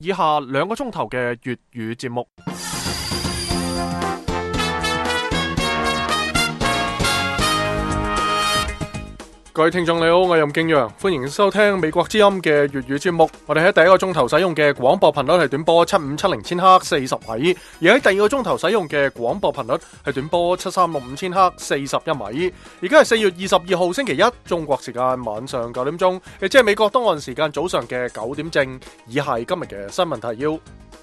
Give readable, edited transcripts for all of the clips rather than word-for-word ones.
以下2個鐘頭嘅粵語節目。各位聽眾你好，我係任敬陽，歡迎收聽美國之音嘅粵語節目。我哋喺第一個鐘頭使用嘅廣播頻率係短波7570千赫40米，而喺第二個鐘頭使用嘅廣播頻率係短波7365千赫41米。而家係4月22號星期一，中國時間晚上9點鐘，亦即係美國東岸時間早上嘅9點正。以下係今日嘅新聞提要。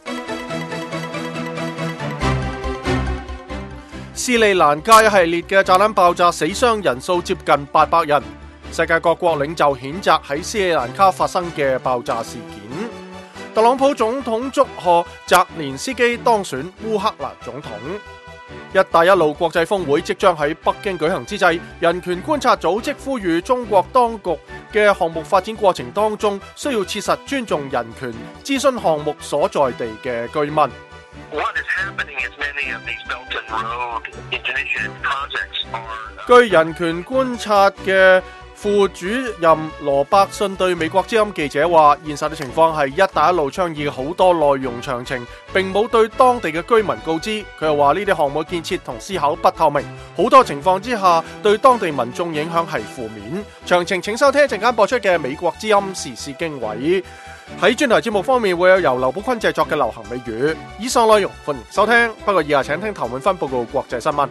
斯里蘭卡一系列嘅炸彈爆炸，死傷人數接近800人。世界各國領袖譴責喺斯里蘭卡發生嘅爆炸事件。特朗普總統祝賀澤連斯基當選烏克蘭總統。一帶一路國際峰會即將喺北京舉行之際，人權觀察組織呼籲中國當局嘅項目發展過程當中，需要切實尊重人權，諮詢項目所在地嘅居民。據人權觀察嘅副主任羅伯遜對美國之音記者話，現實嘅情況係一帶一路倡議好多內容詳情並冇對當地嘅居民告知。佢又話呢啲項目建設同思考不透明，好多情況之下對當地民眾影響係負面。詳情請收聽一陣間播出嘅美國之音時事經緯。喺專題節目方面會有由劉寶坤製作嘅流行美語。以上內容歡迎收聽，不過以下請聽譚永芬報告國際新聞。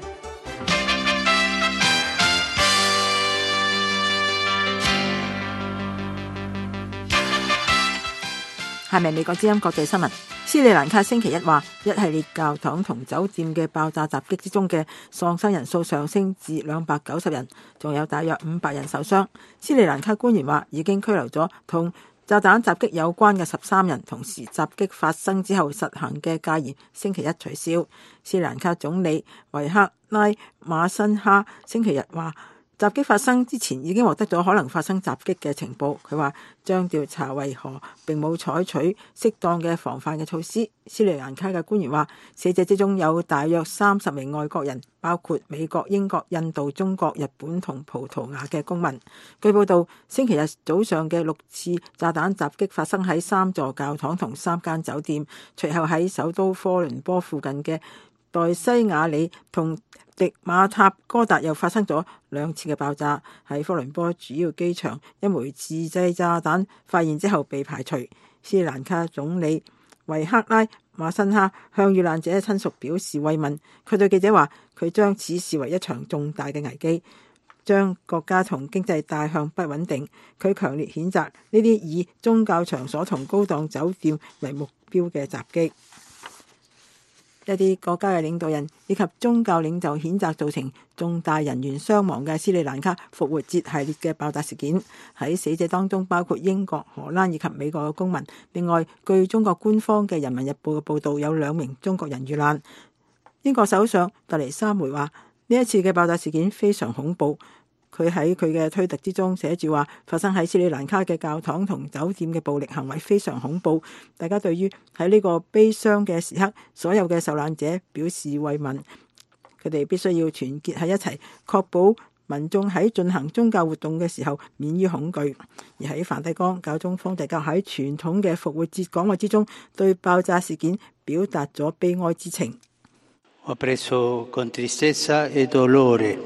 下面美國之音國際新聞。斯里蘭卡星期一話，一系列教堂同酒店嘅爆炸襲擊之中嘅喪生人數上升至290人，仲有大約500人受傷。斯里蘭卡官員話已經拘留咗同炸彈襲擊有關嘅13人，同時襲擊發生之後實行嘅戒嚴星期一取消。斯里蘭卡總理維克拉馬辛哈星期日話，襲擊發生之前已經獲得咗可能發生襲擊嘅情報。佢話將調查為何並冇採取適當嘅防範嘅措施。斯里蘭卡嘅官員話，死者之中有大約30名外國人，包括美國、英國、印度、中國、日本同葡萄牙嘅公民。據報道，星期日早上嘅6次炸彈襲擊發生喺3座教堂同3間酒店，隨後喺首都科倫坡附近嘅代西瓦里同迪馬塔哥達又發生咗2次嘅爆炸。喺科倫坡主要機場，一枚自製炸彈發現之後被排除。斯里蘭卡總理維克拉馬辛哈向遇難者親屬表示慰問。佢對記者話，佢將此視為一場重大嘅危機，將國家同經濟帶向不穩定。佢強烈譴責呢啲以宗教場所同高檔酒店為目標嘅襲擊。一啲國家嘅領導人以及宗教領袖譴責造成重大人員傷亡嘅斯里蘭卡復活節系列嘅爆炸事件。喺死者當中包括英國、荷蘭以及美國嘅公民。另外，據中國官方嘅《人民日報》嘅報導，有2名中國人遇難。英國首相特蕾莎梅話，呢一次嘅爆炸事件非常恐怖。佢喺佢嘅推特之中寫住話，發生喺斯里蘭卡嘅教堂同酒店嘅暴力行為非常恐怖。大家對於喺呢個悲傷嘅時刻，所有嘅受難者表示慰問。佢哋必須要團結喺一齊，確保民眾喺進行宗教活動嘅時候免於恐懼。而喺梵蒂岡，教宗方濟各喺傳統嘅復活節講話之中，對爆炸事件表達咗悲哀之情。 Ho preso con tristezza e dolore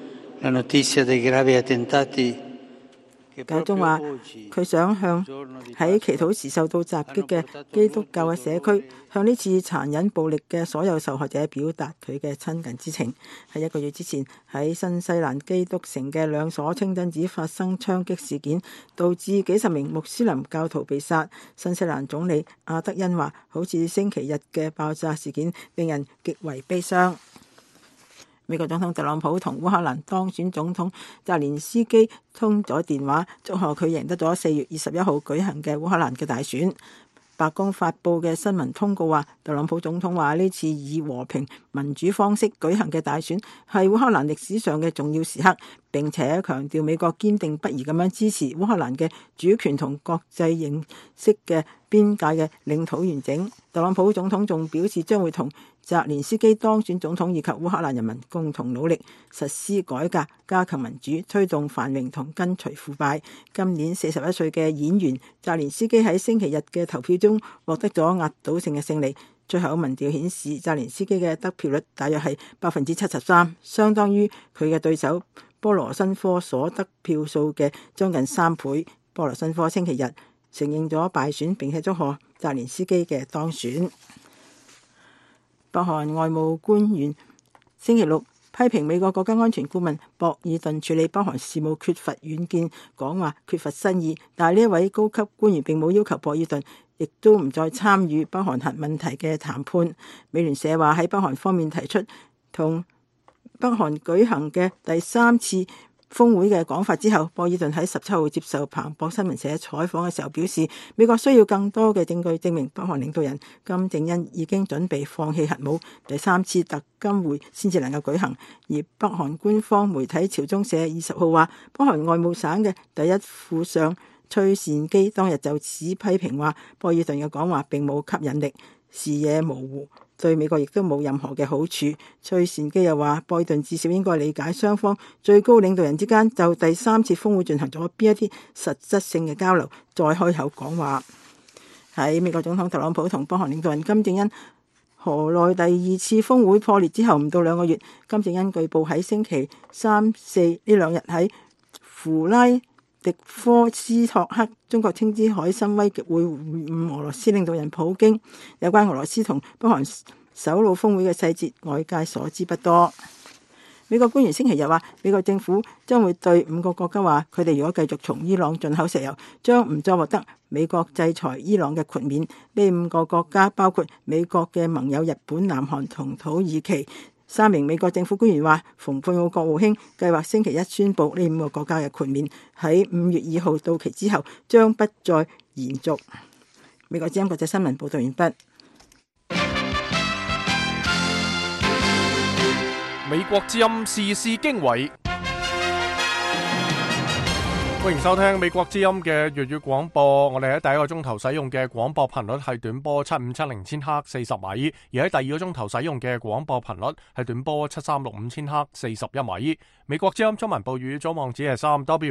la notizia dei gravi attentati。 教宗話，佢想向喺祈禱時受到襲擊嘅基督教嘅社區，向呢次殘忍暴力嘅所有受害者表達佢嘅親近之情。喺1個月之前，喺新西蘭基督城嘅2所清真寺發生槍擊事件，導致幾十名穆斯林教徒被殺。新西蘭總理阿德恩話，好似星期日嘅爆炸事件，令人極為悲傷。美國總統特朗普同烏克蘭當選總統澤連斯基通咗電話，祝賀佢贏得咗4月21號舉行嘅烏克蘭嘅大選。白宮發布嘅新聞通告話，特朗普總統話呢次以和平民主方式舉行嘅大選係烏克蘭歷史上嘅重要時刻，並且強調美國堅定不移咁樣支持烏克蘭嘅主權同國際認識嘅邊界嘅領土完整。特朗普總統仲表示將會同澤連斯基當選總統以及烏克蘭人民共同努力實施改革，加強民主，推動繁榮同根除腐敗。今年41歲嘅演員澤連斯基喺星期日嘅投票中獲得咗壓倒性嘅勝利。最後民調顯示澤連斯基嘅得票率大約係73%，相當於佢嘅對手波羅申科所得票數嘅將近3倍。波羅申科星期日承認咗敗選，並且祝賀澤連斯基嘅當選。北韓外務官員星期六批評美國國家安全顧問博爾頓處理北韓事務缺乏遠見，講話缺乏新意。但係呢一位高級官員並冇要求博爾頓亦都唔再參與北韓核問題嘅談判。美聯社話喺北韓方面提出同北韓舉行嘅第3次峰會嘅講法之後，博爾頓喺17號接受彭博新聞社採訪嘅時候表示，美國需要更多嘅證據證明北韓領導人金正恩已經準備放棄核武，第3次特金會先至能夠舉行。而北韓官方媒體朝中社20號話，北韓外務省嘅第一副相崔善基當日就此批評話，博爾頓嘅講話並冇吸引力，視野模糊，對美國亦都冇任何嘅好處。崔善基又話，博爾頓至少應該理解雙方最高領導人之間就第3次峰會進行咗邊一啲實質性嘅交流，再開口講話。喺美國總統特朗普同北韓領導人金正恩河內第2次峰會破裂之後唔到2個月，金正恩據報喺星期3、4呢兩日喺弗拉迪科斯托克中國稱之海參崴會晤俄羅斯領導人普京。有關俄羅斯同北韓首腦峰會嘅細節，外界所知不多。美國官員星期日話，美國政府將會對5個國家話，佢哋如果繼續從伊朗進口石油，將唔再獲得美國制裁伊朗嘅豁免。呢5個國家包括美國嘅盟友日本、南韓同土耳其。3名美國政府官員話，蓬佩奧國務卿計劃星期一宣布呢5個國家嘅豁免喺5月2號到期之後將不再延續。美國之音國際新聞報道完畢。 美國之音時事經緯，歡迎收聽美國之音嘅粵語廣播。我哋喺第一個鐘頭使用嘅廣播頻率係短波7570千赫40米，而喺第二個鐘頭使用嘅廣播頻率係短波7365千赫41米。美國之音中文部語組網址係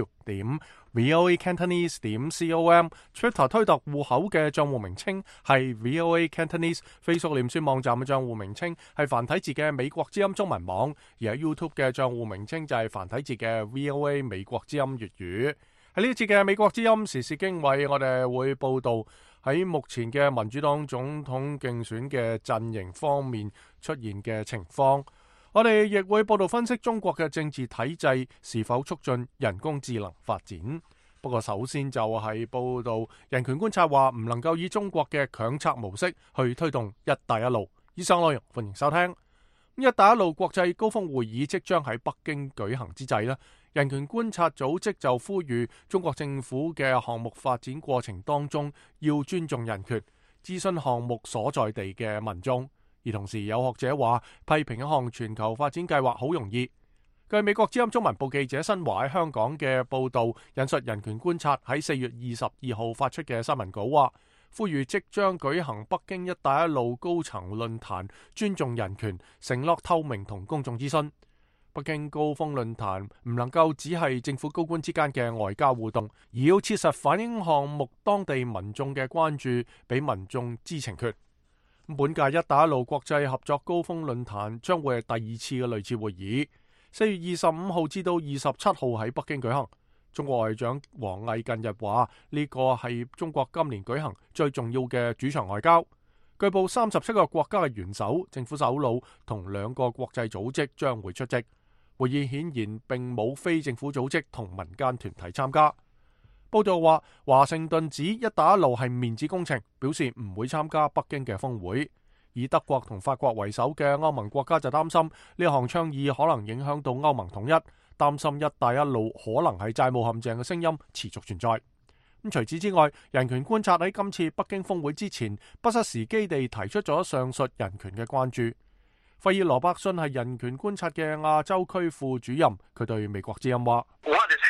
3w.voacantonese.com，Twitter 推特戶口嘅賬戶名稱係 VOA Cantonese，Facebook 臉書網站嘅賬戶名稱係繁體字嘅美國之音中文網，而喺 YouTube 嘅賬戶名稱就係繁體字嘅 VOA 美國之音粵語。喺呢一節嘅美國之音時事經緯，我哋會報道喺目前嘅民主黨總統競選嘅陣營方面出現嘅情況。我哋亦會報道分析中國嘅政治體制是否促進人工智能發展。不過首先就係報道人權觀察話唔能夠以中國嘅強策模式去推動一帶一路。以上內容歡迎收聽。一帶一路國際高峰會議即將喺北京舉行之際，人權觀察組織就呼籲中國政府嘅項目發展過程當中要尊重人權，諮詢項目所在地嘅民眾。而同時有學者話批評一項全球發展計劃好容易。據美國之音中文部記者新華喺香港嘅報導，引述人權觀察喺4月22號發出嘅新聞稿話，呼籲即將舉行北京一帶一路高層論壇尊重人權，承諾透明同公眾諮詢。北京高峰論壇唔能夠只係政府高官之間嘅外交互動，而要切實反映項目當地民眾嘅關注，俾民眾知情權。本屆一帶一路國際合作高峰論壇將會係第2次嘅類似會議，4月25號至到27號喺北京舉行。中國外長王毅近日話呢個係中國今年舉行最重要嘅主場外交。據報37個國家嘅元首、政府首腦同2個國際組織將會出席。會議顯然並冇非政府組織同民間團體參加。報道話，華盛頓指一帶一路係面子工程，表示唔會參加北京嘅峰會。以德國同法國為首嘅歐盟國家就擔心呢項倡議可能影響到歐盟統一，擔心一帶一路可能係債務陷阱嘅聲音持續存在。咁除此之外，人權觀察喺今次北京峰會之前，不失時機地提出咗上述人權嘅關注。費爾羅伯遜係人權觀察嘅亞洲區副主任，佢對美國之音話： What is happening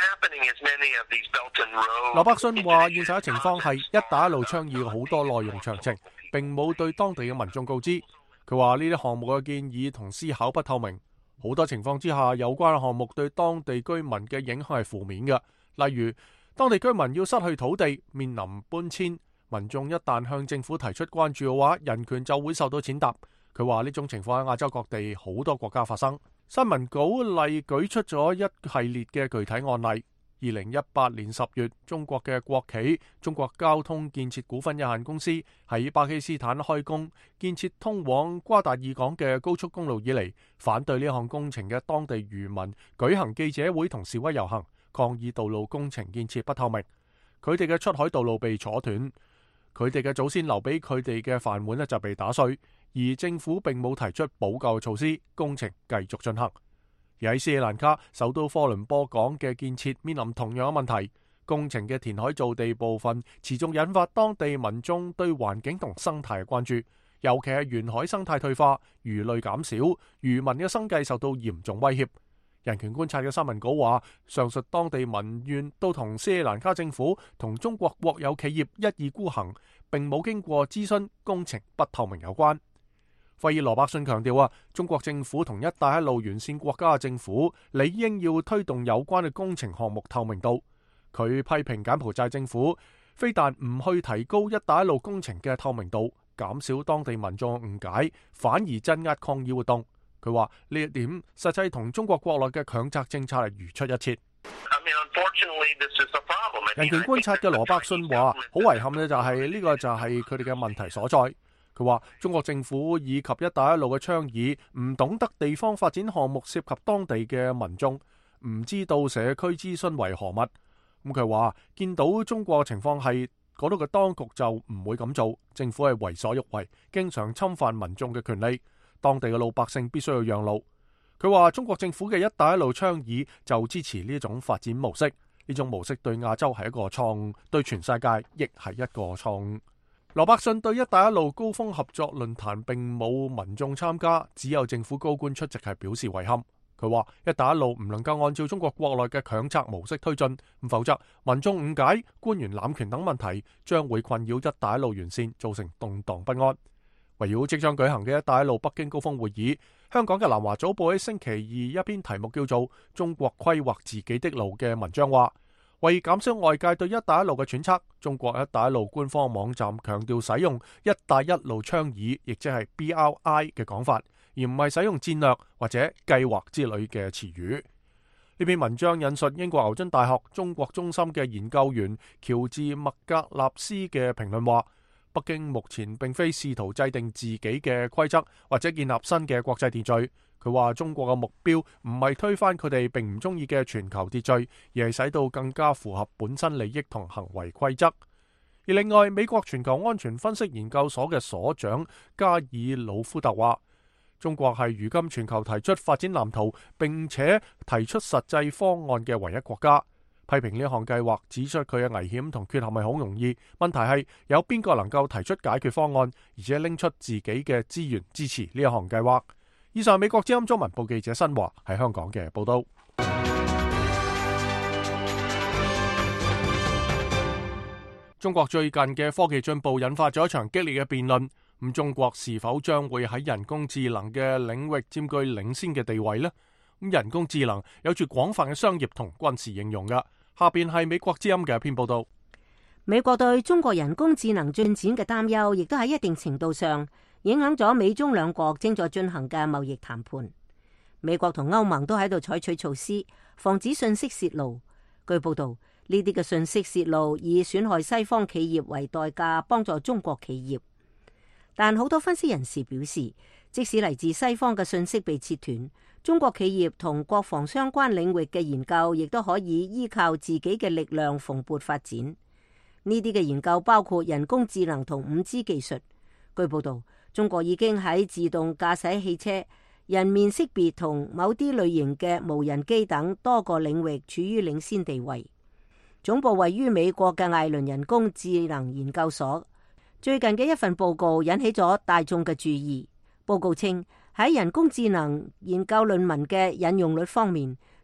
羅伯遜話：現實嘅情況係一帶一路倡議嘅好多內容詳情並冇對當地嘅民眾告知。佢話呢啲項目嘅建議同思考不透明，好多情況之下，有關嘅項目對當地居民嘅影響係負面嘅。例如，當地居民要失去土地，面臨搬遷，民眾一旦向政府提出關注嘅話，人權就會受到踐踏。佢話呢種情況喺亞洲各地好多國家發生。新聞稿例舉出咗一系列嘅具體案例。2018年10月，中國嘅國企中國交通建設股份有限公司喺巴基斯坦開工建設通往瓜達爾港嘅高速公路以嚟，反對呢項工程嘅當地漁民舉行記者會同示威遊行，抗議道路工程建設不透明。佢哋嘅出海道路被阻斷，佢哋嘅祖先留俾佢哋嘅飯碗就被打碎，而政府並冇提出補救措施，工程繼續進行。而喺斯里蘭卡首都科倫坡港嘅建設面臨同樣嘅問題，工程嘅填海造地部分持續引發當地民眾對環境同生態嘅關注，尤其係沿海生態退化、魚類減少、漁民嘅生計受到嚴重威脅。人權觀察嘅新聞稿話，上述當地民怨都同斯里蘭卡政府同中國國有企業一意孤行，並冇經過諮詢、工程不透明有關。費爾羅伯遜強調中國政府同一帶一路沿線國家嘅政府理應要推動有關嘅工程項目透明度。佢批評柬埔寨政府非但唔去提高一帶一路工程嘅透明度，減少當地民眾嘅誤解，反而鎮壓抗議活動。佢話呢一點實際同中國國內嘅強責政策係如出一轍。人權觀察嘅羅伯遜話：好遺憾嘅就係呢個就係佢哋嘅問題所在。佢話中國政府以及一帶一路嘅倡議唔懂得地方發展項目涉及當地嘅民眾，唔知道社區諮詢為何物。咁佢話見到中國嘅情況係嗰度嘅當局就唔會咁做，政府係為所欲為，經常侵犯民眾嘅權利，當地嘅老百姓必須要讓路。佢話中國政府嘅一帶一路倡議就支持呢種發展模式，呢種模式對亞洲係一個錯誤，對全世界亦係一個錯誤。羅伯遜對一帶一路高峰合作論壇並冇民眾參加，只有政府高官出席，係表示遺憾。佢話一帶一路唔能夠按照中國國內嘅強策模式推進，否則民眾誤解、官員濫權等問題將會困擾一帶一路沿線，造成動盪不安。圍繞即將舉行嘅一帶一路北京高峰會議，香港嘅南華早報喺星期二一篇題目叫做《中國規劃自己的路》嘅文章話，為減少外界對一帶一路嘅揣測，中國一帶一路官方網站強調使用一帶一路倡議，亦即係 BRI 嘅講法，而唔係使用戰略或者計劃之類嘅詞語。呢篇文章引述英國牛津大學中國中心嘅研究員喬治麥格納斯嘅評論話，北京目前並非試圖制定自己嘅規則或者建立新嘅國際秩序。佢話中國嘅目標唔係推翻佢哋並唔中意嘅全球秩序，而係使到更加符合本身利益同行為規則。而另外，美國全球安全分析研究所嘅所長加爾魯夫特話，中國係如今全球提出發展藍圖並且提出實際方案嘅唯一國家。批評呢項計劃，指出佢嘅危險同缺陷係好容易，問題係有邊個能夠提出解決方案，而且拎出自己嘅資源支持呢一項計劃。以上美國之音中文報記者新華喺香港嘅報道。中國最近嘅科技進步引發咗一場激烈嘅辯論，咁中國是否將會喺人工智能嘅領域佔據領先嘅地位呢？咁人工智能有住廣泛嘅商業同軍事應用㗎。下邊係美國之音嘅一篇報道。 美國對中國人工智能進展嘅擔憂，亦都喺一定程度上影響咗美中兩國正在進行嘅貿易談判。美國同歐盟都喺度採取措施，防止信息洩露。據報道，呢啲嘅信息洩露以損害西方企業為代價，幫助中國企業。但好多分析人士表示，即使嚟自西方嘅信息被切斷，中國企業同國防相關領域嘅研究亦都可以依靠自己嘅力量蓬勃發展。呢啲嘅研究包括人工智能同5G 技術。據報道，中國已經喺自動駕駛汽車、人面識別同某啲類型嘅無人機等多個領域處於領先地位。總部位於美國嘅艾倫人工智能研究所最近嘅一份報告引起咗大眾嘅注意。報告稱，喺人工智能研究論文嘅引用率方面，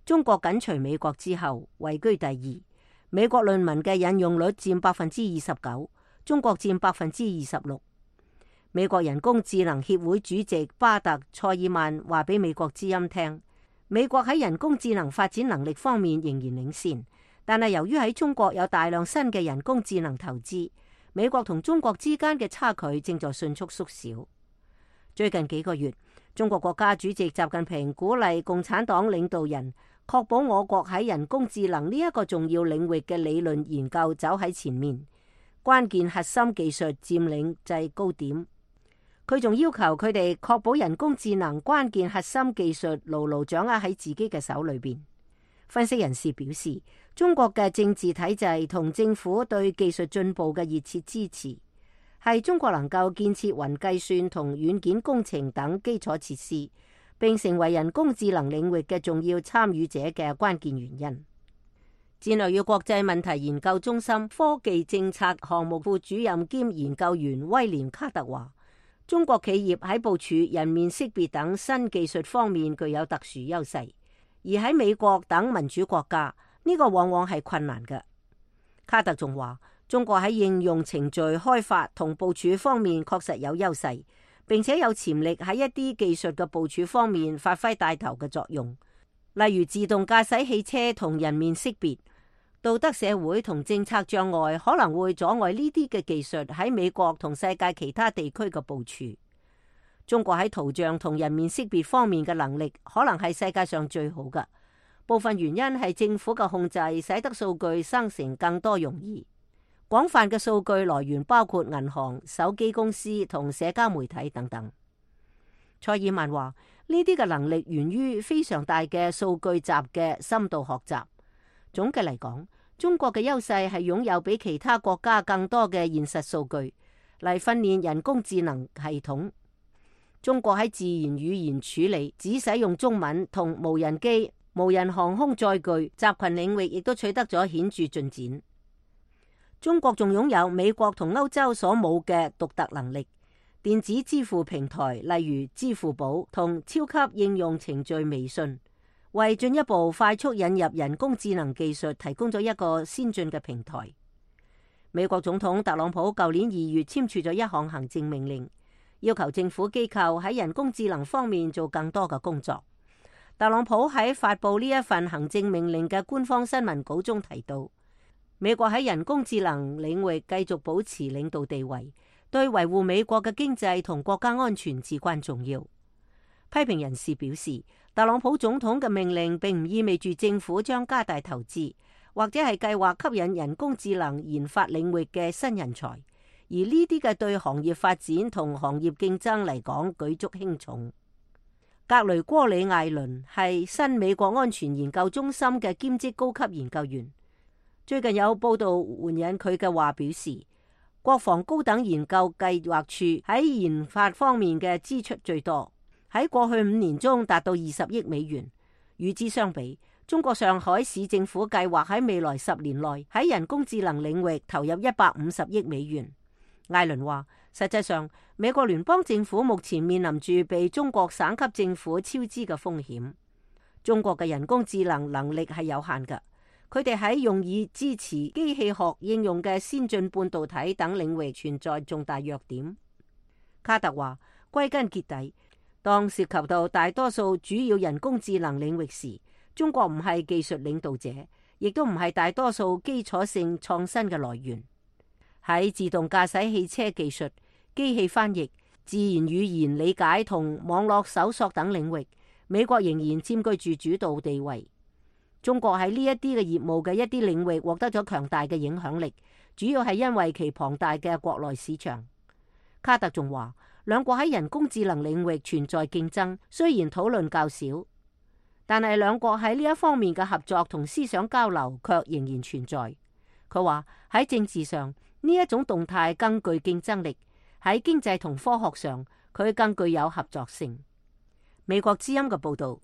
中國緊隨美國之後位居第二。美國論文嘅引用率佔29%，中國佔26%。美國人工智能協會主席巴特塞爾曼話俾美國之音聽，美國喺人工智能發展能力方面仍然領先，但係由於喺中國有大量新嘅人工智能投資，美國同中國之間嘅差距正在迅速縮小。最近幾個月，中國國家主席習近平鼓勵共產黨領導人確保我國喺人工智能呢一個重要領域嘅理論研究走喺前面，關鍵核心技術佔領制高點。佢仲要求佢哋確保人工智能關鍵核心技術牢牢掌握喺自己嘅手裏邊。分析人士表示，中國嘅政治體制同政府對技術進步嘅熱切支持，係中國能夠建設雲計算同軟件工程等基礎設施，並成為人工智能領域嘅重要參與者嘅關鍵原因。戰略與國際問題研究中心科技政策項目副主任兼研究員威廉卡特話，中國企業喺部署人面識別等新技術方面具有特殊優勢，而喺美國等民主國家，呢個往往係困難嘅。卡特仲話，中國喺應用程序開發同部署方面確實有優勢，並且有潛力喺一啲技術嘅部署方面發揮帶頭嘅作用，例如自動駕駛汽車同人面識別。道德社會同政策障礙可能會阻礙呢啲嘅技術喺美國同世界其他地區嘅部署。中國喺圖像同人面識別方面嘅能力可能係世界上最好嘅，部分原因係政府嘅控制使得數據生成更多容易。廣泛嘅數據來源包括銀行、手機公司同社交媒體等等。塞爾曼話，呢啲嘅能力源於非常大嘅數據集嘅深度學習。總嘅嚟講，中國嘅優勢係擁有比其他國家更多嘅現實數據嚟訓練人工智能系統。中國喺自然語言處理、只使用中文同無人機、無人航空載具集群領域亦都取得咗顯著進展。中國仲擁有美國同歐洲所冇嘅獨特能力，電子支付平台例如支付寶同超級應用程序微信，為進一步快速引入人工智能技術提供咗一個先進嘅平台。美國總統特朗普舊年2月簽署咗一項行政命令，要求政府機構喺人工智能方面做更多嘅工作。特朗普喺發布呢一份行政命令嘅官方新聞稿中提到，美國喺人工智能領域繼續保持領導地位，對維護美國嘅經濟同國家安全至關重要。批評人士表示，特朗普總統嘅命令並唔意味住政府將加大投資，或者係計劃吸引人工智能研發領域嘅新人才，而呢啲嘅對行業發展同行業競爭嚟講舉足輕重。格雷戈里艾倫係新美國安全研究中心嘅兼職高級研究員，最近有報道援引佢嘅話表示，國防高等研究計劃處喺研發方面嘅支出最多，喺過去5年中達到20億美元。與之相比，中國上海市政府計劃喺未來10年內喺人工智能領域投入150億美元。艾倫話，實際上美國聯邦政府目前面臨住被中國省級政府超支嘅風險。中國嘅人工智能能力係有限嘅，佢哋喺用以支持機器學應用嘅先進半導體等領域存在重大弱點。卡特話，歸根結底，當涉及到大多數主要人工智能領域時，中國唔係技術領導者，亦都唔係大多數基礎性創新嘅來源。喺自動駕駛汽車技術、機器翻譯、自然語言理解同網絡搜索等領域，美國仍然佔據住主導地位。中國喺呢一啲嘅業務嘅一啲領域獲得咗強大嘅影響力，主要係因為其龐大嘅國內市場。卡特仲話，兩國喺人工智能領域存在競爭，雖然討論較少，但係兩國喺呢一方面嘅合作同思想交流卻仍然存在。佢話喺政治上，呢一種動態更具競爭力，喺經濟同科學上佢更具有合作性。美國之音嘅報導。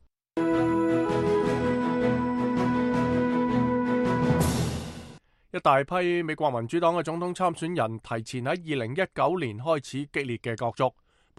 一大批美國民主黨嘅總統參選人提前喺2019年開始激烈嘅角逐。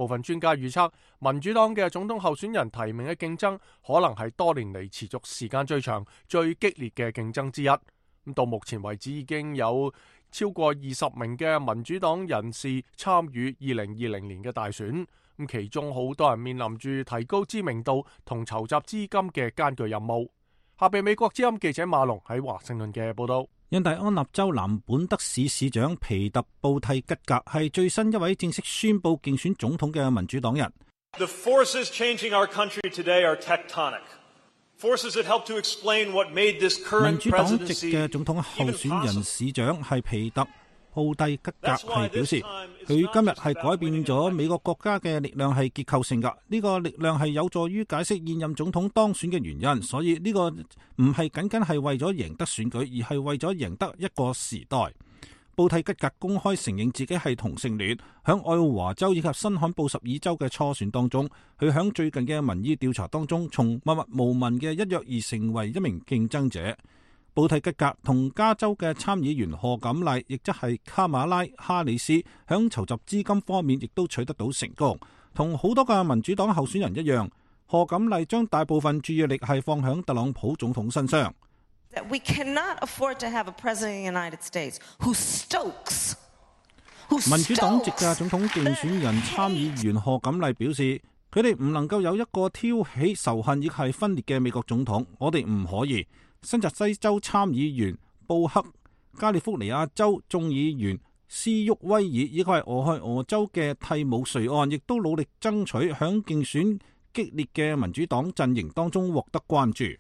部分專家預測，民主黨嘅總統候選人提名嘅競爭可能係多年嚟持續時間最長、最激烈嘅競爭之一。咁到目前為止已經有超過20名嘅民主黨人士參與2020年嘅大選。咁其中好多人面臨住提高知名度同籌集資金嘅艱巨任務。下邊美國之音記者馬龍喺華盛頓嘅報道。 印第安納州南本德市市長皮特布蒂吉格係最新一位正式宣布競選總統嘅民主黨人。 The forces changing our country today are tectonic. Forces that help to explain what made this 民 current 主黨籍 presidency 嘅總統候 even 選人 possible. 市長係皮特布蒂吉格係表示，佢今日係改變咗美國國家嘅力量係結構性㗎，呢個力量係有助於解釋現任總統當選嘅原因，所以呢個唔係僅僅係為咗贏得選舉，而係為咗贏得一個時代。布蒂吉格公開承認自己係同性戀，響愛奧華州以及新罕布什爾州嘅初選當中，佢響最近嘅民意調查當中，從默默無聞嘅一躍而成為一名競爭者。布蒂吉格同加州嘅參議員賀錦麗，亦即係卡馬拉哈里斯，響籌集資金方面亦都取得到成功。同好多嘅民主黨候選人一樣，賀錦麗將大部分注意力係放響特朗普總統身上。 We cannot afford to have a president of the United States who stokes 民主黨籍嘅總統競選人參議員賀錦麗表示，佢哋唔能夠有一個挑起仇恨亦係分裂嘅美國總統，我哋唔可以。新澤西州參議員布克、加利福尼亞州眾議員斯沃威爾以及係俄亥俄州嘅蒂姆瑞案，亦都努力爭取響競選激烈嘅民主黨陣營當中獲得關注。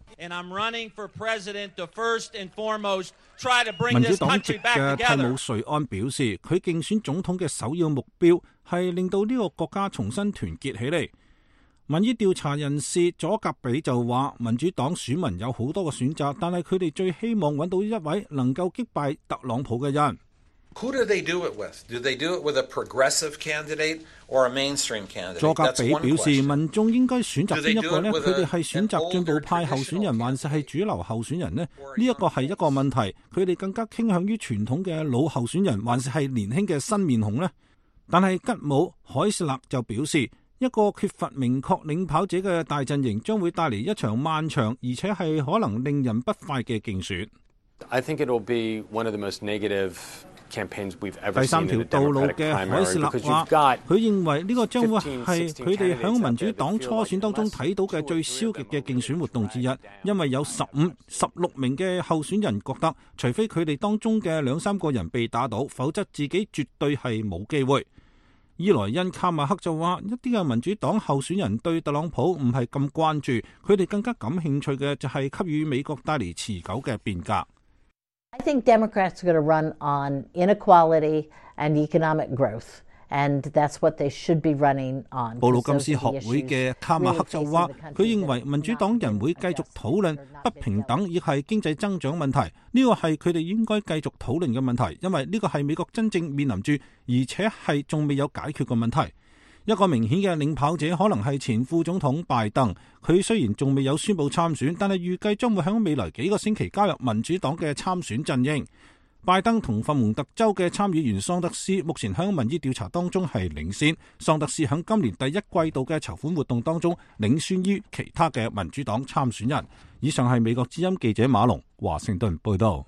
民主黨籍嘅蒂姆瑞安表示，佢競選總統嘅首要目標係令到呢個國家重新團結起嚟。民意調查人士佐格比就話，民主黨選民有好多個選擇，但係佢哋最希望揾到一位能夠擊敗特朗普嘅人。 Who do they do it with? Do they do it with a progressive candidate or a mainstream candidate? 佐格比表示，民眾應該選擇邊一個呢？ Do they do it with 佢哋係選擇進步派候選人，還是係主流候選人呢？呢一個係一個問題。佢哋更加傾向於傳統嘅老候選人，還是係年輕嘅新面孔呢？但係吉姆海斯勒就表示，一個缺乏明確領跑者嘅大陣營將會帶嚟一場漫長而且係可能令人不快嘅競選。 I think it will be one of the most negative campaigns we've ever seen in the Democratic primary. 第三條道路嘅海斯勒話，佢認為呢個將會係佢哋響民主黨初選當中睇到嘅最消極嘅競選活動之一，因為有15、16名嘅候選人覺得，除非佢哋當中嘅2-3個人被打倒，否則自己絕對係冇機會。伊萊恩卡馬克就話，一啲嘅民主黨候選人對特朗普唔係咁關注，佢哋更加感興趣嘅就係給予美國帶嚟持久嘅變革。 I think Democrats are going to run on inequality and economic growth, and that's what they should be running on. 布魯金斯學會嘅卡馬克就話，佢認為民主黨人會繼續討論不平等亦係經濟增長問題，呢個係佢哋應該繼續討論嘅問題，因為呢個係美國真正面臨住而且係仲未有解決嘅問題。一個明顯嘅領跑者可能係前副總統拜登，佢雖然仲未有宣布參選，但係預計將會喺未來幾個星期加入民主黨嘅參選陣營。拜登同佛蒙特州嘅參議員桑德斯目前喺民意調查當中係領先，桑德斯喺今年第一季度嘅籌款活動當中領先於其他嘅民主黨參選人。以上係美國之音記者馬龍華盛頓報道。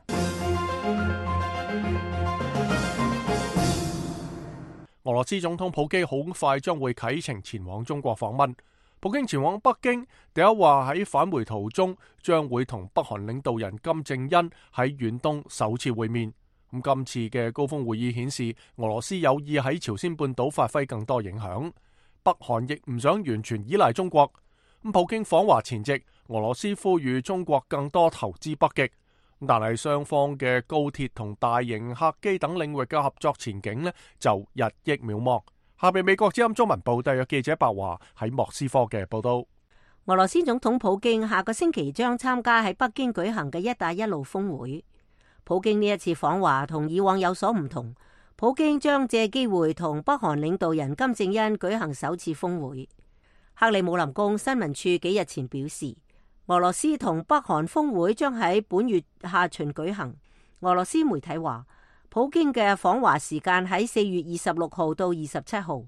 俄羅斯總統普京好快將會啟程前往中國訪問。普京前往北京，第一話喺返回途中將會同北韓領導人金正恩喺遠東首次會面。今次嘅高峰會議顯示，俄羅斯有意喺朝鮮半島發揮更多影響。北韓亦唔想完全依賴中國。普京訪華前夕，俄羅斯呼籲中國更多投資北極。但係雙方嘅高鐵同大型客機等領域嘅合作前景呢，就日益渺茫。下邊美國之音中文部特約記者白華喺莫斯科嘅報道。 俄羅斯總統普京下個星期將參加喺北京舉行嘅一帶一路峰會。普京呢一次訪華同以往有所唔同，普京將借機會同北韓領導人金正恩舉行首次峰會。克里姆林宮新聞處幾日前表示，俄羅斯同北韓峰會將喺本月下旬舉行。俄羅斯媒體話，普京嘅訪華時間喺4月26號到27號。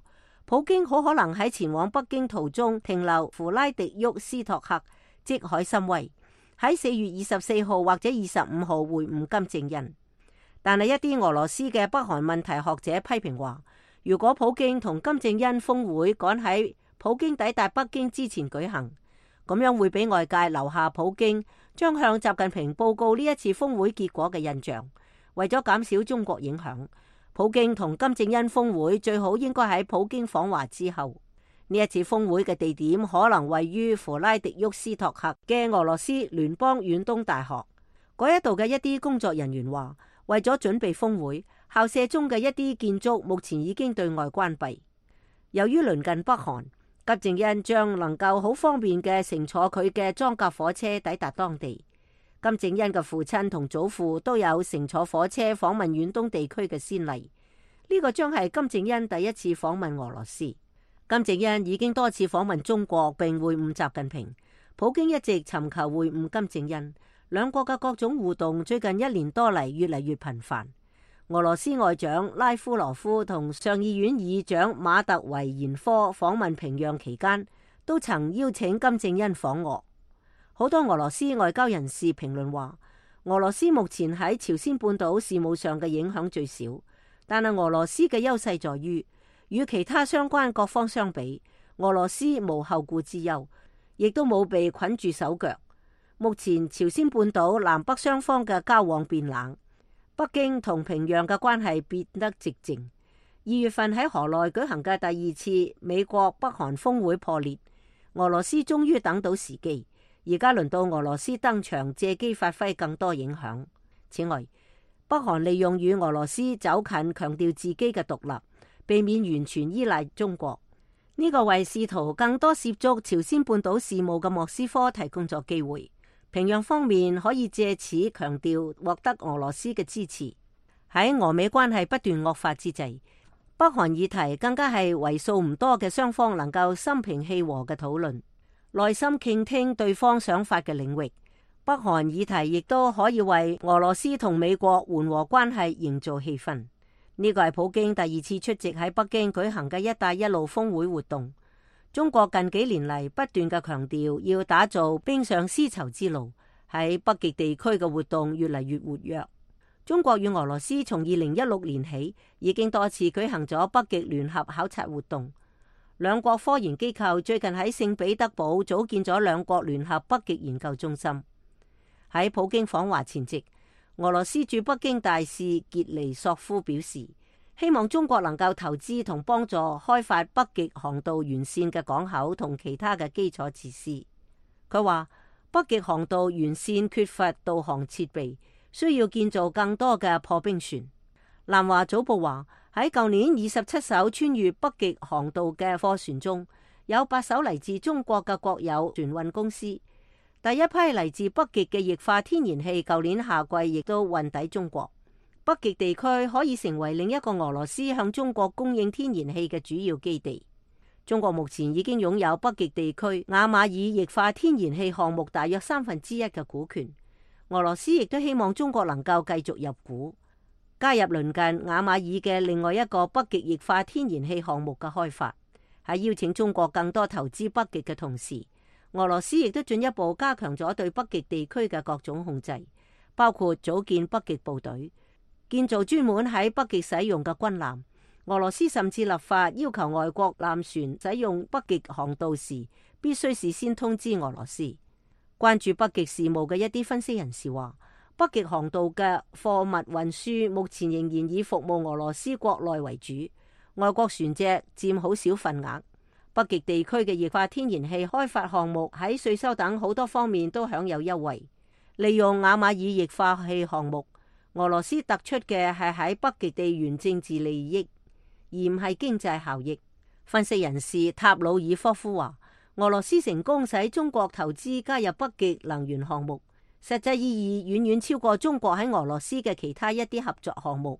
普京好可能喺前往北京途中停留弗拉迪沃斯托克，即海參崴，喺4月24號或者25號會晤金正恩。但係一啲俄羅斯嘅北韓問題學者批評話，如果普京同金正恩峰會趕喺普京抵達北京之前舉行，咁樣會俾外界留下普京將向習近平報告呢一次峰會結果嘅印象。為咗減少中國影響，普京同金正恩峰會最好應該喺普京訪華之後。呢一次峰會嘅地點可能位於弗拉迪沃斯托克嘅俄羅斯聯邦遠東大學。嗰一度嘅一啲工作人員話，為咗準備峰會，校舍中嘅一啲建築目前已經對外關閉。由於鄰近北韓，金正恩將能夠好方便嘅乘坐佢嘅裝甲火車抵達當地。金正恩嘅父親同祖父都有乘坐火車訪問遠東地區嘅先例。呢個將係金正恩第一次訪問俄羅斯。金正恩已經多次訪問中國並會晤習近平。普京一直尋求會晤金正恩，兩國嘅各種互動最近1年多嚟越嚟越頻繁。俄羅斯外長拉夫羅夫同上議院議長馬特維延科訪問平壤期間，都曾邀請金正恩訪俄。好多俄羅斯外交人士評論話，俄羅斯目前喺朝鮮半島事務上嘅影響最少，但係俄羅斯嘅優勢在於，與其他相關各方相比，俄羅斯無後顧之憂，亦都冇被捆住手腳。目前朝鮮半島南北雙方嘅交往變冷，北京同平壤嘅關係變得寂靜。2月份喺河內舉行嘅第2次美國北韓峰會破裂，俄羅斯終於等到時機。而家輪到俄羅斯登場，借機發揮更多影響。此外，北韓利用與俄羅斯走近，強調自己嘅獨立，避免完全依賴中國。呢個為試圖更多涉足朝鮮半島事務嘅莫斯科提供咗機會。平壤方面可以借此強調獲得俄羅斯嘅支持。喺俄美關係不斷惡化之際，北韓議題更加係為數唔多嘅雙方能夠心平氣和嘅討論，耐心傾聽對方想法嘅領域。北韓議題亦都可以為俄羅斯同美國緩和關係營造氣氛。呢個係普京第2次出席喺北京舉行嘅一帶一路峰會活動。中國近幾年嚟不斷嘅強調要打造冰上絲綢之路，喺北極地區嘅活動越嚟越活躍。中國與俄羅斯從2016年起已經多次舉行咗北極聯合考察活動。兩國科研機構最近喺聖彼得堡組建咗兩國聯合北極研究中心。喺普京訪華前夕，俄羅斯駐北京大使傑尼索夫表示，希望中國能夠投資同幫助開發北極航道沿線嘅港口同其他嘅基礎設施。佢話北極航道沿線缺乏導航設備，需要建造更多嘅破冰船。南華早報話，喺舊年27艘穿越北極航道嘅貨船中，有8艘嚟自中國嘅國有船運公司。第一批嚟自北極嘅液化天然氣，舊年夏季亦都運抵中國。北極地區可以成為另一個俄羅斯向中國供應天然氣嘅主要基地。中國目前已經擁有北極地區亞馬爾液化天然氣項目大約1/3嘅股權。俄羅斯亦都希望中國能夠繼續入股，加入鄰近亞馬爾嘅另外一個北極液化天然氣項目嘅開發。喺邀請中國更多投資北極嘅同時，俄羅斯亦都進一步加強咗對北極地區嘅各種控制，包括組建北極部隊，建造專門喺北極使用嘅軍艦。俄羅斯甚至立法要求外國艦船使用北極航道時，必須事先通知俄羅斯。關注北極事務嘅一啲分析人士話，北極航道嘅貨物運輸目前仍然以服務俄羅斯國內為主，外國船隻佔好少份額。北極地區嘅液化天然氣開發項目喺稅收等好多方面都享有優惠。利用亞馬爾液化氣項目，俄羅斯突出嘅係喺北極地緣政治利益，而唔係經濟效益。分析人士塔魯爾科夫話，俄羅斯成功使中國投資加入北極能源項目，實際意義遠遠超過中國喺俄羅斯嘅其他一啲合作項目。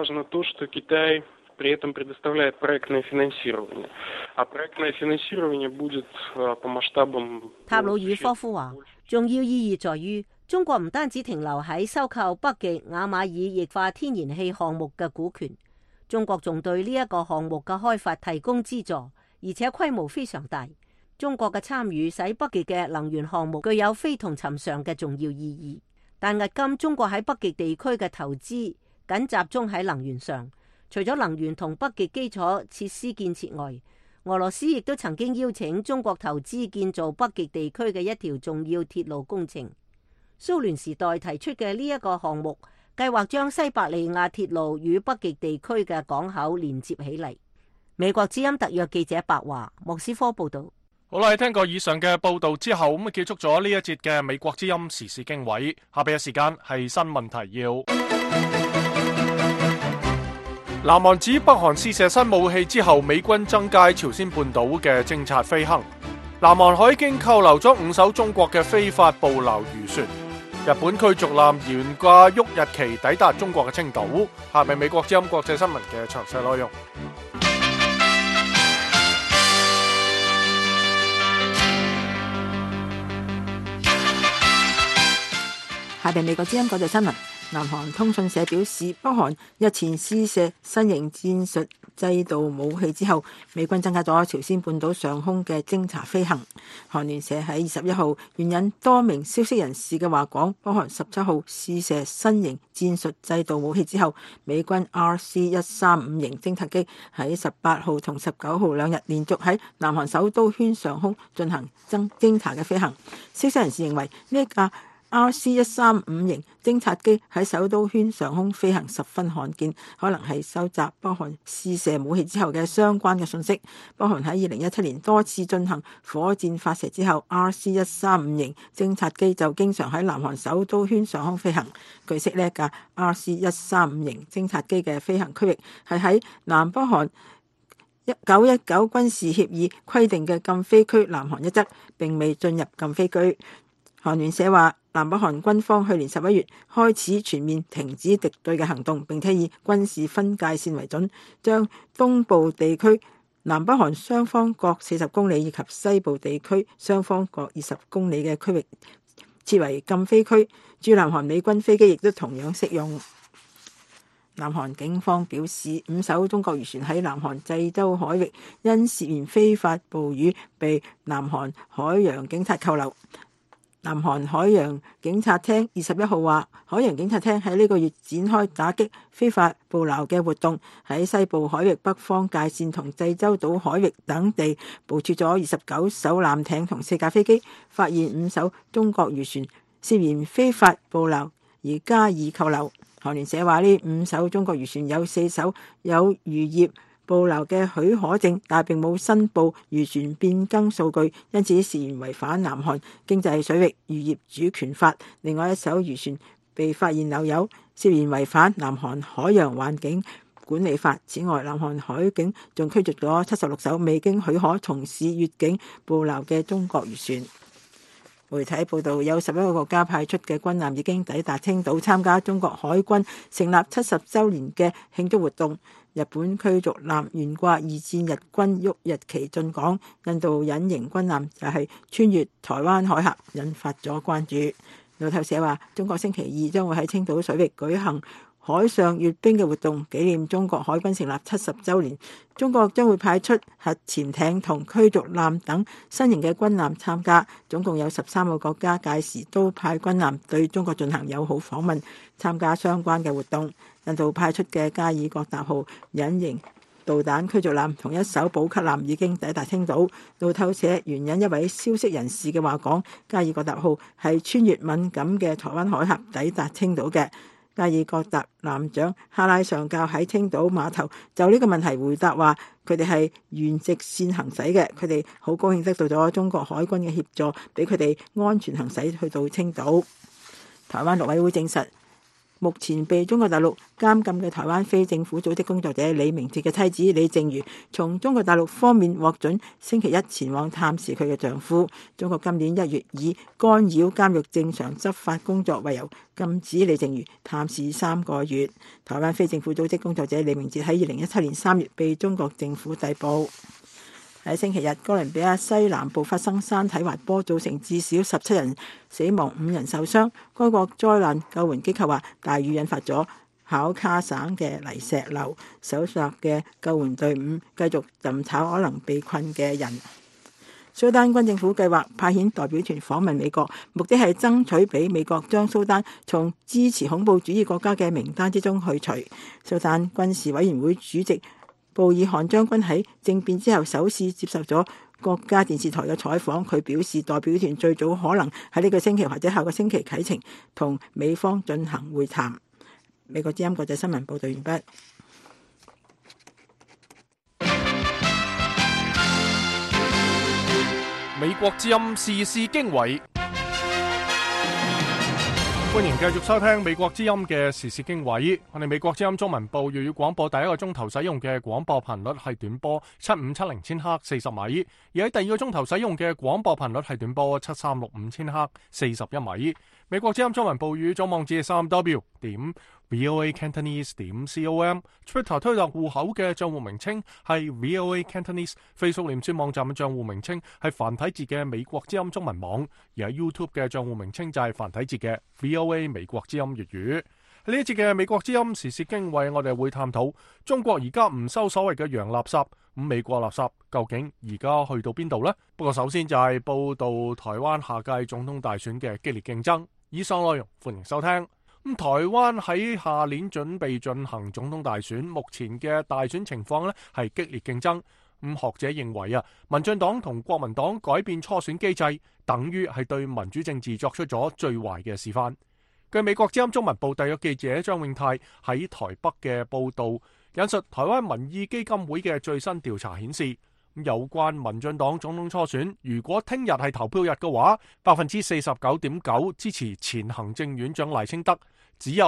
塔魯爾科夫話，重要意義在於中國唔單止停留喺收購北極亞馬爾液化天然氣項目嘅股權， 中國仲對呢一個項目嘅開發提供資助，而且規模非常大。中國嘅參與使北極嘅能源項目具有非同尋常嘅重要意義。但迄今中國喺北極地區嘅投資僅集中喺能源上，除咗能源同北極基礎設施建設外，俄羅斯亦都曾經邀請中國投資建造北極地區嘅一條重要鐵路工程。蘇聯時代提出嘅呢一個項目，計劃將西伯利亞鐵路與北極地區嘅港口連接起嚟。美國之音特約記者白華，莫斯科報道。 好啦，聽過以上嘅報道之後，咁結束咗呢一節嘅美國之音時事經緯。下邊嘅時間係新聞提要。南韓指北韓試射新武器之後，美軍增加朝鮮半島嘅偵察飛行。南韓海警扣留咗5艘中國嘅非法捕撈漁船。日本驅逐艦懸掛旭日旗抵達中國嘅青島。下面美國之音國際新聞嘅詳細內容。 下邊美國之音國際新聞。南韓通訊社表示，北韓日前試射新型戰術制導武器之後，美軍增加咗朝鮮半島上空嘅偵察飛行。韓聯社喺21號援引多名消息人士嘅話講，北韓17號試射新型戰術制導武器之後，美軍 RC-135型偵察機喺18號同19號2日連續喺南韓首都圈上空進行偵察嘅飛行。消息人士認為呢一架RC-135型偵察機喺首都圈上空飛行十分罕見，可能係收集北韓試射武器之後嘅相關嘅信息。北韓喺2017年多次進行火箭發射之後，RC-135型偵察機就經常喺南韓首都圈上空飛行。據悉呢一架 RC-135型偵察機嘅飛行區域係喺南北韓1919軍事協議規定嘅禁飛區南韓一側，並未進入禁飛區。韓聯社話，南北韓軍方去年11月開始全面停止敵對嘅行動，並且以軍事分界線為準，將東部地區南北韓雙方各40公里以及西部地區雙方各20公里嘅區域設為禁飛區。駐南韓美軍飛機亦都同樣適用。南韓警方表示，5艘中國漁船喺南韓濟州海域因涉嫌非法捕魚被南韓海洋警察扣留。南韓海洋警察廳21號話，海洋警察廳喺呢個月展開打擊非法捕撈嘅活動，喺西部海域北方界線同濟州島海域等地部署咗29艘艦艇同4架飛機，發現5艘中國漁船涉嫌非法捕撈而加以扣留。韓聯社話，呢5艘中國漁船有4艘有漁業捕撈嘅許可證，但並冇申報漁船變更數據，因此涉嫌違反南韓經濟水域漁業主權法。另外1艘漁船被發現漏油，涉嫌違反南韓海洋環境管理法。此外，南韓海警仲驅逐咗76艘未經許可從事越境捕撈嘅中國漁船。媒體報道，有11個國家派出嘅軍艦已經抵達青島參加中國海軍成立70週年嘅慶祝活動。日本驅逐艦懸掛2戰日軍旭日旗進港，印度隱形軍艦就係穿越台灣海峽，引發咗關注。路透社話，中國星期二將會喺青島水域舉行海上閱兵嘅活動，紀念中國海軍成立70週年。中國將會派出核潛艇同驅逐艦等新型嘅軍艦參加，總共有13個國家屆時都派軍艦對中國進行友好訪問，參加相關嘅活動。印度派出嘅加爾各答號隱形導彈驅逐艦同1艘補給艦已經抵達青島。路透社援引一位消息人士嘅話講，加爾各答號係穿越敏感嘅台灣海峽抵達青島嘅。加爾各答艦長哈拉上校喺青島碼頭就呢個問題回答話，佢哋係沿直線行駛嘅，佢哋好高興得到咗中國海軍嘅協助，俾佢哋安全行駛去到青島。台灣陸委會證實，目前被中國大陸監禁嘅台灣非政府組織工作者李明哲嘅妻子李淨瑜，從中國大陸方面獲准星期一前往探視佢嘅丈夫。中國今年1月以干擾監獄正常執法工作為由，禁止李淨瑜探視3個月。台灣非政府組織工作者李明哲喺2017年3月被中國政府逮捕。喺星期日，哥倫比亞西南部發生山體滑坡，造成至少17人死亡、5人受傷。該國災難救援機構話，大雨引發咗考卡省嘅泥石流搜索嘅救援隊伍，繼續尋找可能被困嘅人。蘇丹軍政府計劃派遣代表團訪問美國，目的係爭取俾美國將蘇丹從支持恐怖主義國家嘅名單之中去除。蘇丹軍事委員會主席布爾汗將軍喺政變之後首次接受咗國家電視台嘅採訪，佢表示代表團最早可能喺呢個星期或者下個星期啟程同美方進行會談。美國之音國際新聞報道完畢。 美國之音時事經緯，歡迎繼續收聽美國之音嘅時事經緯。我哋美國之音中文部粵語廣播第一個鐘頭使用嘅廣播頻率係短波7570千赫40米，而喺第二個鐘頭使用嘅廣播頻率係短波7365千赫41米。美國之音中文部語總網址係 3w.voacantonese.com，Twitter 推特戶口嘅賬戶名稱係 VOA Cantonese，Facebook 臉書網站嘅賬戶名稱係繁體字嘅美國之音中文網，而喺 YouTube 嘅賬戶名稱就係繁體字嘅 VOA 美國之音粵語。喺呢一節嘅美國之音時事經緯，我哋會探討中國而家唔收所謂嘅洋垃圾，咁美國垃圾究竟而家去到邊度呢？不過首先就係報道台灣下屆總統大選嘅激烈競爭。以上內容歡迎收聽。咁台灣喺下年準備進行總統大選，目前嘅大選情況呢係激烈競爭。咁學者認為民進黨同國民黨改變初選機制，等於係對民主政治作出咗最壞嘅示範。據美國之音中文部特約記者張永泰喺台北嘅報道，引述台灣民意基金會嘅最新調查顯示，有關民進黨總統初選，如果聽日係投票日嘅話，49.9% 支持前行政院長賴清德，只有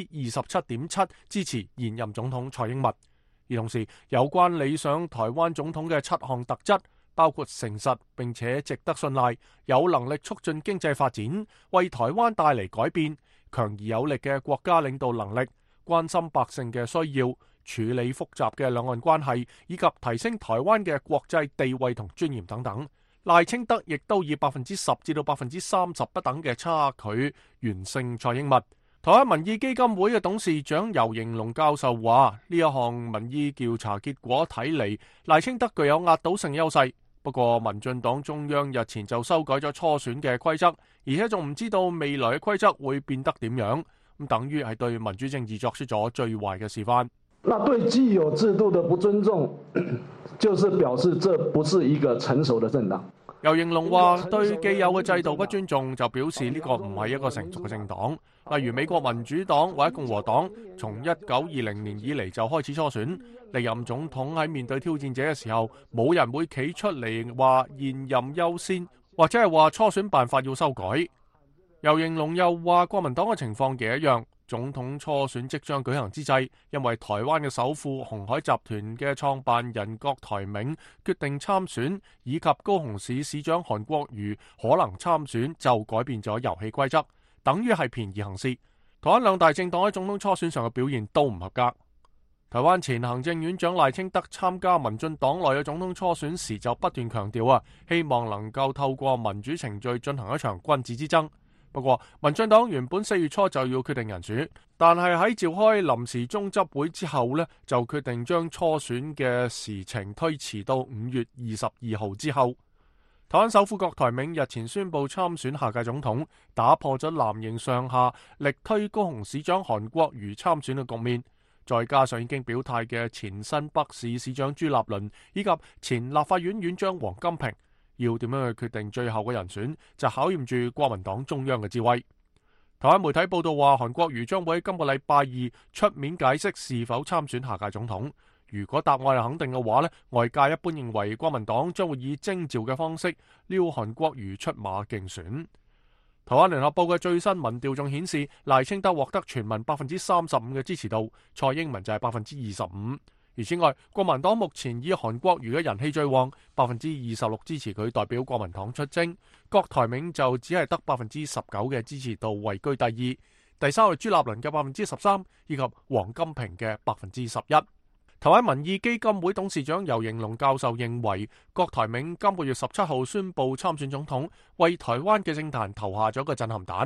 27.7% 支持現任總統蔡英文。而同時，有關理想台灣總統嘅7項特質，包括誠實並且值得信賴，有能力促進經濟發展，為台灣帶嚟改變，強而有力嘅國家領導能力，關心百姓嘅需要，處理複雜嘅兩岸關係，以及提升台灣嘅國際地位同尊嚴等等。賴清德亦都以10%至到30%不等嘅差距完勝蔡英文。台灣民意基金會嘅董事長游盈隆教授話：呢一項民意調查結果睇嚟，賴清德具有壓倒性優勢。不過民進黨中央日前就修改咗初選嘅規則，而且仲唔知道未來嘅規則會變得點樣，咁等於係對民主政治作出咗最壞嘅示範。 那對既有制度的不尊重，就是表示這不是一個成熟的政黨。 游盈隆話：對既有嘅制度不尊重，就表示呢個唔係一個成熟嘅政黨。例如美國民主黨或者共和黨，從1920年以嚟就開始初選，歷任總統喺面對挑戰者嘅時候，冇人會企出嚟話現任優先，或者係話初選辦法要修改。游盈隆又話國民黨嘅情況亦一樣。總統初選即將舉行之際，因為台灣嘅首富鴻海集團嘅創辦人郭台銘決定參選，以及高雄市市長韓國瑜可能參選，就改變咗遊戲規則，等於係便宜行事。台灣兩大政黨喺總統初選上嘅表現都唔合格。台灣前行政院長賴清德參加民進黨內嘅總統初選時就不斷強調希望能夠透過民主程序進行一場君子之爭。不過，民進黨原本4月初就要決定人選，但係喺召開臨時中執會之後就決定將初選嘅時程推遲到5月22號之後。台灣首富郭台銘日前宣布參選下屆總統，打破咗藍營上下力推高雄市長韓國瑜參選嘅局面。再加上已經表態嘅前新北市市長朱立倫以及前立法院院長黃金平，要點樣去決定最後嘅人選，就考驗住國民黨中央嘅智慧。台灣媒體報道話，韓國瑜將會喺今個禮拜2出面解釋是否參選下屆總統。如果答案係肯定嘅話外界一般認為國民黨將會以徵召嘅方式撩韓國瑜出馬競選。台灣聯合報嘅最新民調仲顯示，賴清德獲得全民35%嘅支持度，蔡英文就係25%。而此外，國民黨目前以韓國瑜嘅人氣最旺，26%支持佢代表國民黨出征。郭台銘就只係得19%嘅支持度，位居第二。第三係朱立倫嘅13%，以及黃金平嘅11%。台灣民意基金會董事長游盈隆教授認為，郭台銘今個月17號宣布參選總統，為台灣嘅政壇投下咗個震撼彈。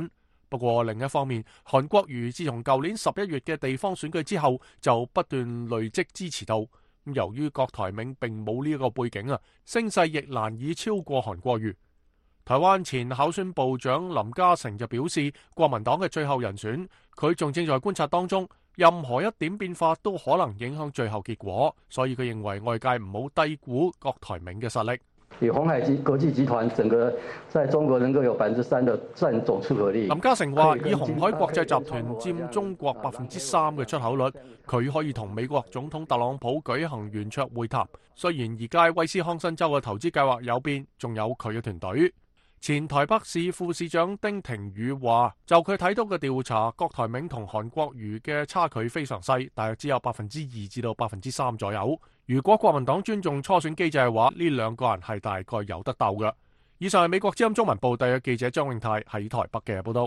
不過另一方面，韓國瑜自從舊年11月嘅地方選舉之後，就不斷累積支持度。由於郭台銘並冇呢一個背景啊，聲勢亦難以超過韓國瑜。台灣前考選部長林嘉誠就表示，國民黨嘅最後人選，佢仲正在觀察當中，任何一點變化都可能影響最後結果，所以佢認為外界唔好低估郭台銘嘅實力。 以鴻海國際集團整個在中國能夠有3%的佔總出口率。 林嘉誠話：以鴻海國際集團佔中國3%嘅出口率，佢可以同美國總統特朗普舉行圓桌會談。雖然而家威斯康辛州嘅投資計劃有變，仲有佢嘅團隊。前台北市副市長丁廷宇話：就佢睇到嘅調查，郭台銘同韓國瑜嘅差距非常細，大約只有2%至到3%左右。如果國民黨尊重初選機制嘅話，呢兩個人係大概有得鬥嘅。以上係美國之音中文部特約記者張永泰喺台北嘅報道。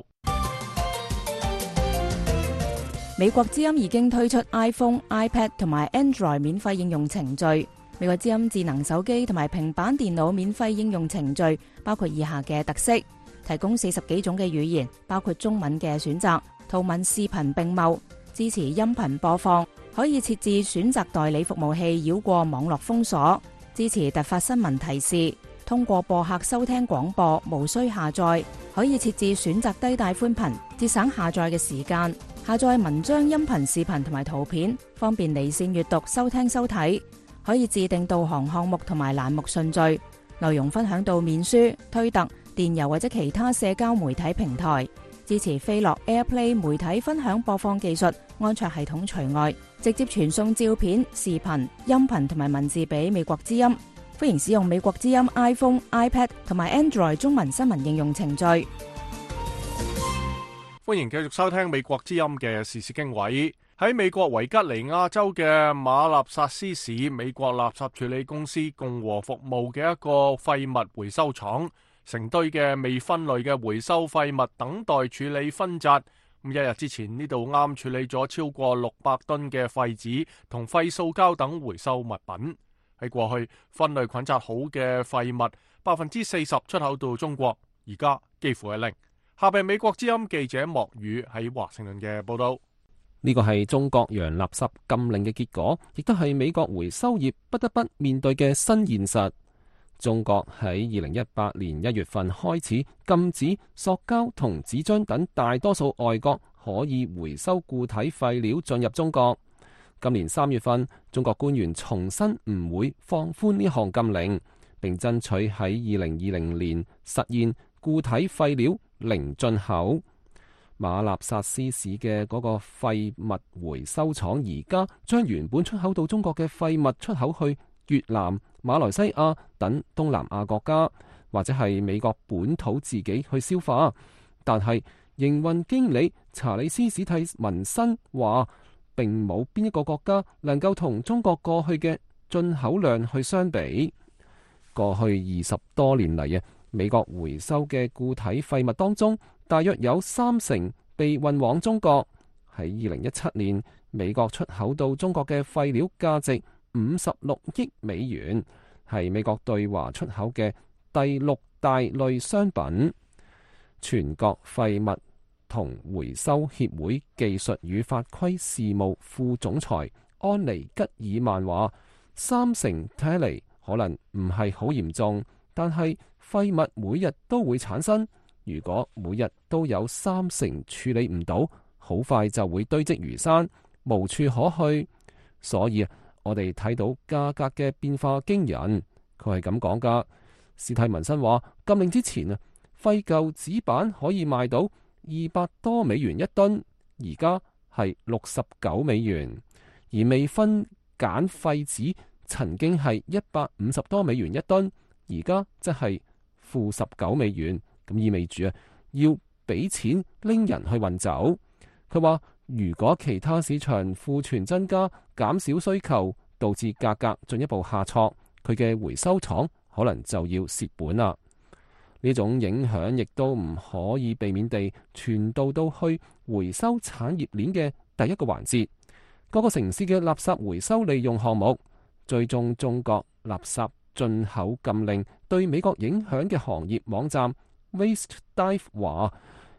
美國之音已經推出 iPhone、iPad 同埋 Android 免費應用程序。美國之音智能手機同埋平板電腦免費應用程序包括以下嘅特色：提供40幾種嘅語言，包括中文嘅選擇，圖文視頻並茂，支持音頻播放，可以設置選擇代理服務器繞過網絡封鎖，支持突發新聞提示，通過播客收聽廣播，無需下載，可以設置選擇低帶寬頻，節省下載嘅時間，下載文章、音頻、視頻同埋圖片，方便離線閱讀、收聽收睇。可以自定導航項目同埋欄目順序，內容分享到面書、推特、電郵或者其他社交媒體平台，支持飛樂 AirPlay 媒體分享播放技術，安卓系統除外，直接傳送照片、視頻、音頻同埋文字俾美國之音。歡迎使用美國之音 iPhone、iPad 同埋 Android 中文新聞應用程序。 歡迎繼續收聽美國之音嘅時事經緯。喺美國維吉尼亞州嘅馬納薩斯市，美國垃圾處理公司共和服務嘅一個廢物回收廠，成堆嘅未分類嘅回收廢物等待處理分紮。一日之前呢度啱處理咗超過600噸嘅廢紙同廢塑膠等回收物品。喺過去分類捆紮好嘅廢物40%出口到中國，而家幾乎係0。下邊美國之音記者莫宇喺華盛頓嘅報道。 呢個係中國洋垃圾禁令嘅結果，亦都係美國回收業不得不面對嘅新現實。中國喺2018年1月份開始禁止塑膠同紙張等大多數外國可以回收固體廢料進入中國。今年3月份，中國官員重申唔會放寬呢項禁令，並爭取喺2020年實現固體廢料零進口。馬納薩斯市嘅嗰個廢物回收廠而家將原本出口到中國嘅廢物出口去越南、馬來西亞等東南亞國家，或者係美國本土自己去消化。但係營運經理查理斯史蒂文森話，並冇邊一個國家能夠同中國過去嘅進口量去相比。過去20多年嚟美國回收嘅固體廢物當中，大約有30%被運往中國。喺2017年，美國出口到中國嘅廢料價值56億美元，係美國對華出口嘅第6大類商品。全國廢物同回收協會技術與法規事務副總裁安妮吉爾曼話：30%睇嚟可能唔係好嚴重，但係廢物每日都會產生，如果每日都有30%處理唔到，好快就會堆積如山，無處可去。所以我哋睇到價格嘅變化驚人。佢係咁講噶。史蒂文森話，禁令之前廢舊紙板可以賣到200多美元一噸，而家係69美元，而未分揀廢紙曾經係150多美元一噸，而家即係-19美元，咁意味住要俾錢拎人去運走。佢話如果其他市場庫存增加，減少需求，導致價格進一步下挫，佢嘅回收廠可能就要蝕本啦。呢種影響亦都唔可以避免地傳導到去回收產業鏈嘅第一個環節，各個城市嘅垃圾回收利用項目。追蹤中國垃圾進口禁令對美國影響嘅行業網站 Waste Dive 話，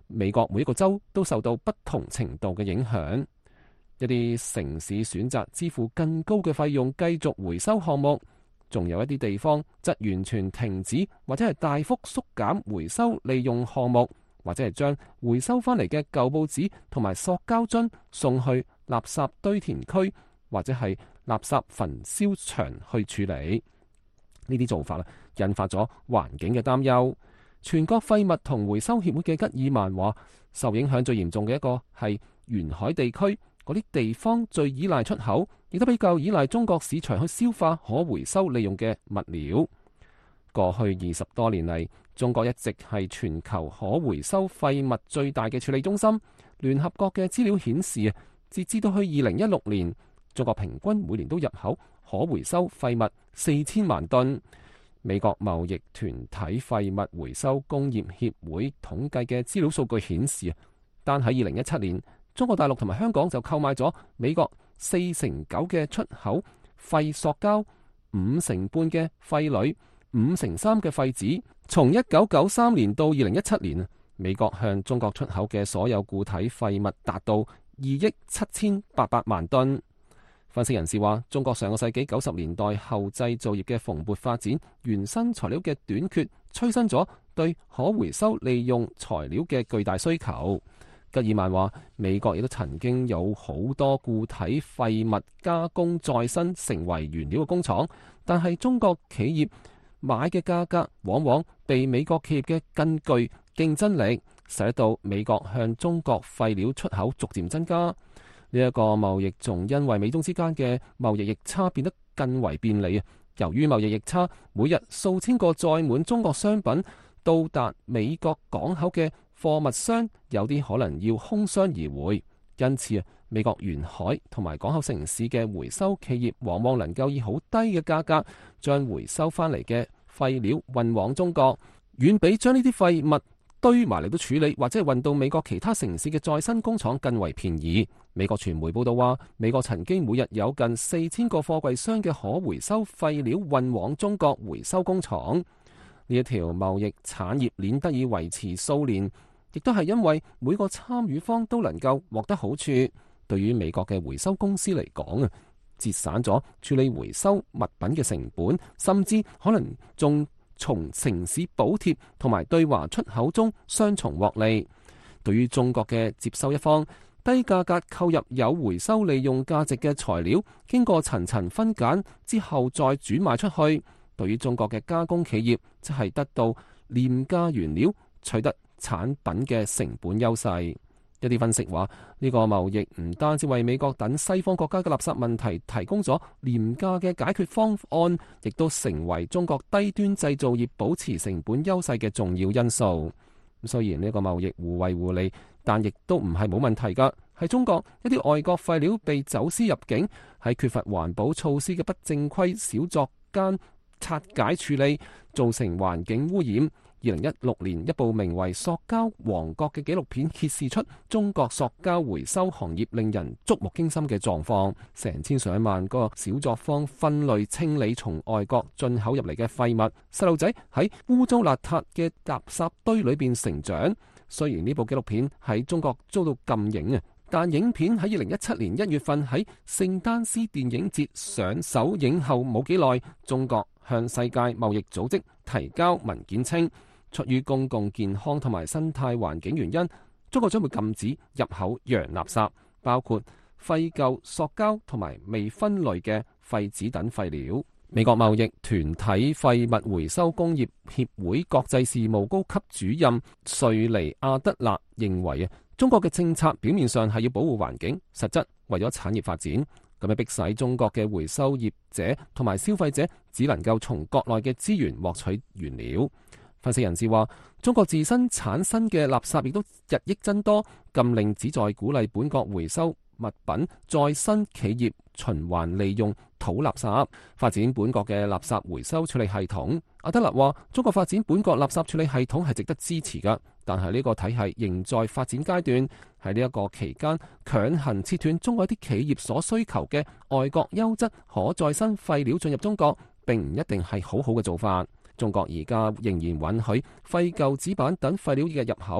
美國每一個州都受到不同程度嘅影響。一啲城市選擇支付更高嘅費用繼續回收項目，仲有一啲地方則完全停止或者係大幅縮減回收利用項目，或者係將回收翻嚟嘅舊報紙同埋塑膠樽送去垃圾堆填區或者係垃圾焚燒場去處理。呢啲做法引發咗環境嘅擔憂。全國廢物同回收協會嘅吉爾曼話，受影響最嚴重嘅一個係沿海地區。嗰啲地方最依賴出口，亦都比較依賴中國市場去消化可回收利用嘅物料。過去20多年嚟，中國一直係全球可回收廢物最大嘅處理中心。聯合國嘅資料顯示，截至到去2016年，中國平均每年都入口可回收廢物4000萬噸。美國貿易團體廢物回收工業協會統計嘅資料數據顯示，單喺2017年，中國大陸同埋香港就購買咗美國49%嘅出口廢塑膠、5成半嘅廢鋁、5成3嘅廢紙。從1993年到2017年，美國向中國出口嘅所有固體廢物達到2億7800萬噸。分析人士話，中國上個世紀90年代後製造業嘅蓬勃發展，原生材料嘅短缺，催生咗對可回收利用材料嘅巨大需求。吉爾曼話，美國亦都曾經有好多固體廢物加工再生成為原料嘅工廠，但係中國企業買嘅價格往往被美國企業嘅更具競爭力，使到美國向中國廢料出口逐漸增加。呢一個貿易仲因為美中之間嘅貿易逆差變得更為便利。由於貿易逆差，每日數千個載滿中國商品到達美國港口嘅貨物箱有啲可能要空箱而回，因此美國沿海同埋港口城市嘅回收企業往往能夠以好低嘅價格將回收翻嚟嘅廢料運往中國，遠比將呢啲廢物堆埋嚟到處理或者係運到美國其他城市嘅再生工廠更為便宜。美國傳媒報道話，美國曾經每日有近4000個貨櫃箱嘅可回收廢料運往中國回收工廠。呢一條貿易產業鏈得以維持數年，亦都係因為每個參與方都能夠獲得好處。對於美國嘅回收公司嚟講，節省咗處理回收物品嘅成本，甚至可能仲從城市補貼同埋對華出口中雙重獲利。對於中國嘅接收一方，低價格購入有回收利用價值嘅材料，經過層層分揀之後再轉賣出去。對於中國嘅加工企業，則係得到廉價原料，取得產品嘅成本優勢。一啲分析話，呢個貿易唔單止為美國等西方國家嘅垃圾問題提供咗廉價嘅解決方案，亦都成為中國低端製造業保持成本優勢嘅重要因素。雖然呢個貿易互惠互利，但亦都唔係冇問題㗎。係中國一啲外國廢料被走私入境，喺缺乏環保措施嘅不正規小作間拆解處理，造成環境污染。2016年一部名為《塑膠王國》嘅紀錄片揭示出中國塑膠回收行業令人觸目驚心嘅狀況。成千上萬個小作坊分類清理從外國進口入嚟嘅廢物，細路仔喺污糟邋遢嘅垃圾堆裏邊成長。雖然呢部紀錄片喺中國遭到禁影，但影片喺2017年1月份喺聖丹斯電影節上首映後冇幾耐，中國向世界貿易組織提交文件稱，出於公共健康同埋生態環境原因，中國將會禁止入口洋垃圾，包括廢舊塑膠同埋未分類嘅廢紙等廢料。美國貿易團體廢物回收工業協會國際事務高級主任瑞尼亞德勒認為，中國嘅政策表面上係要保護環境，實質為咗產業發展，咁樣迫使中國嘅回收業者同埋消費者只能夠從國內嘅資源獲取原料。分析人士話，中國自身產生嘅垃圾亦都日益增多，禁令旨在鼓勵本國回收物品再生企業循環利用土垃圾，發展本國嘅垃圾回收處理系統。阿德勒話，中國發展本國垃圾處理系統係值得支持㗎，但係呢個體系仍在發展階段。喺呢一個期間，強行切斷中國一啲企業所需求嘅外國優質可再生廢料進入中國，並唔一定係好好嘅做法。中國而家仍然允許廢舊紙板等廢料嘅入口，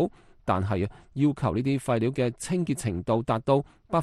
但係要求呢啲廢料嘅清潔程度達到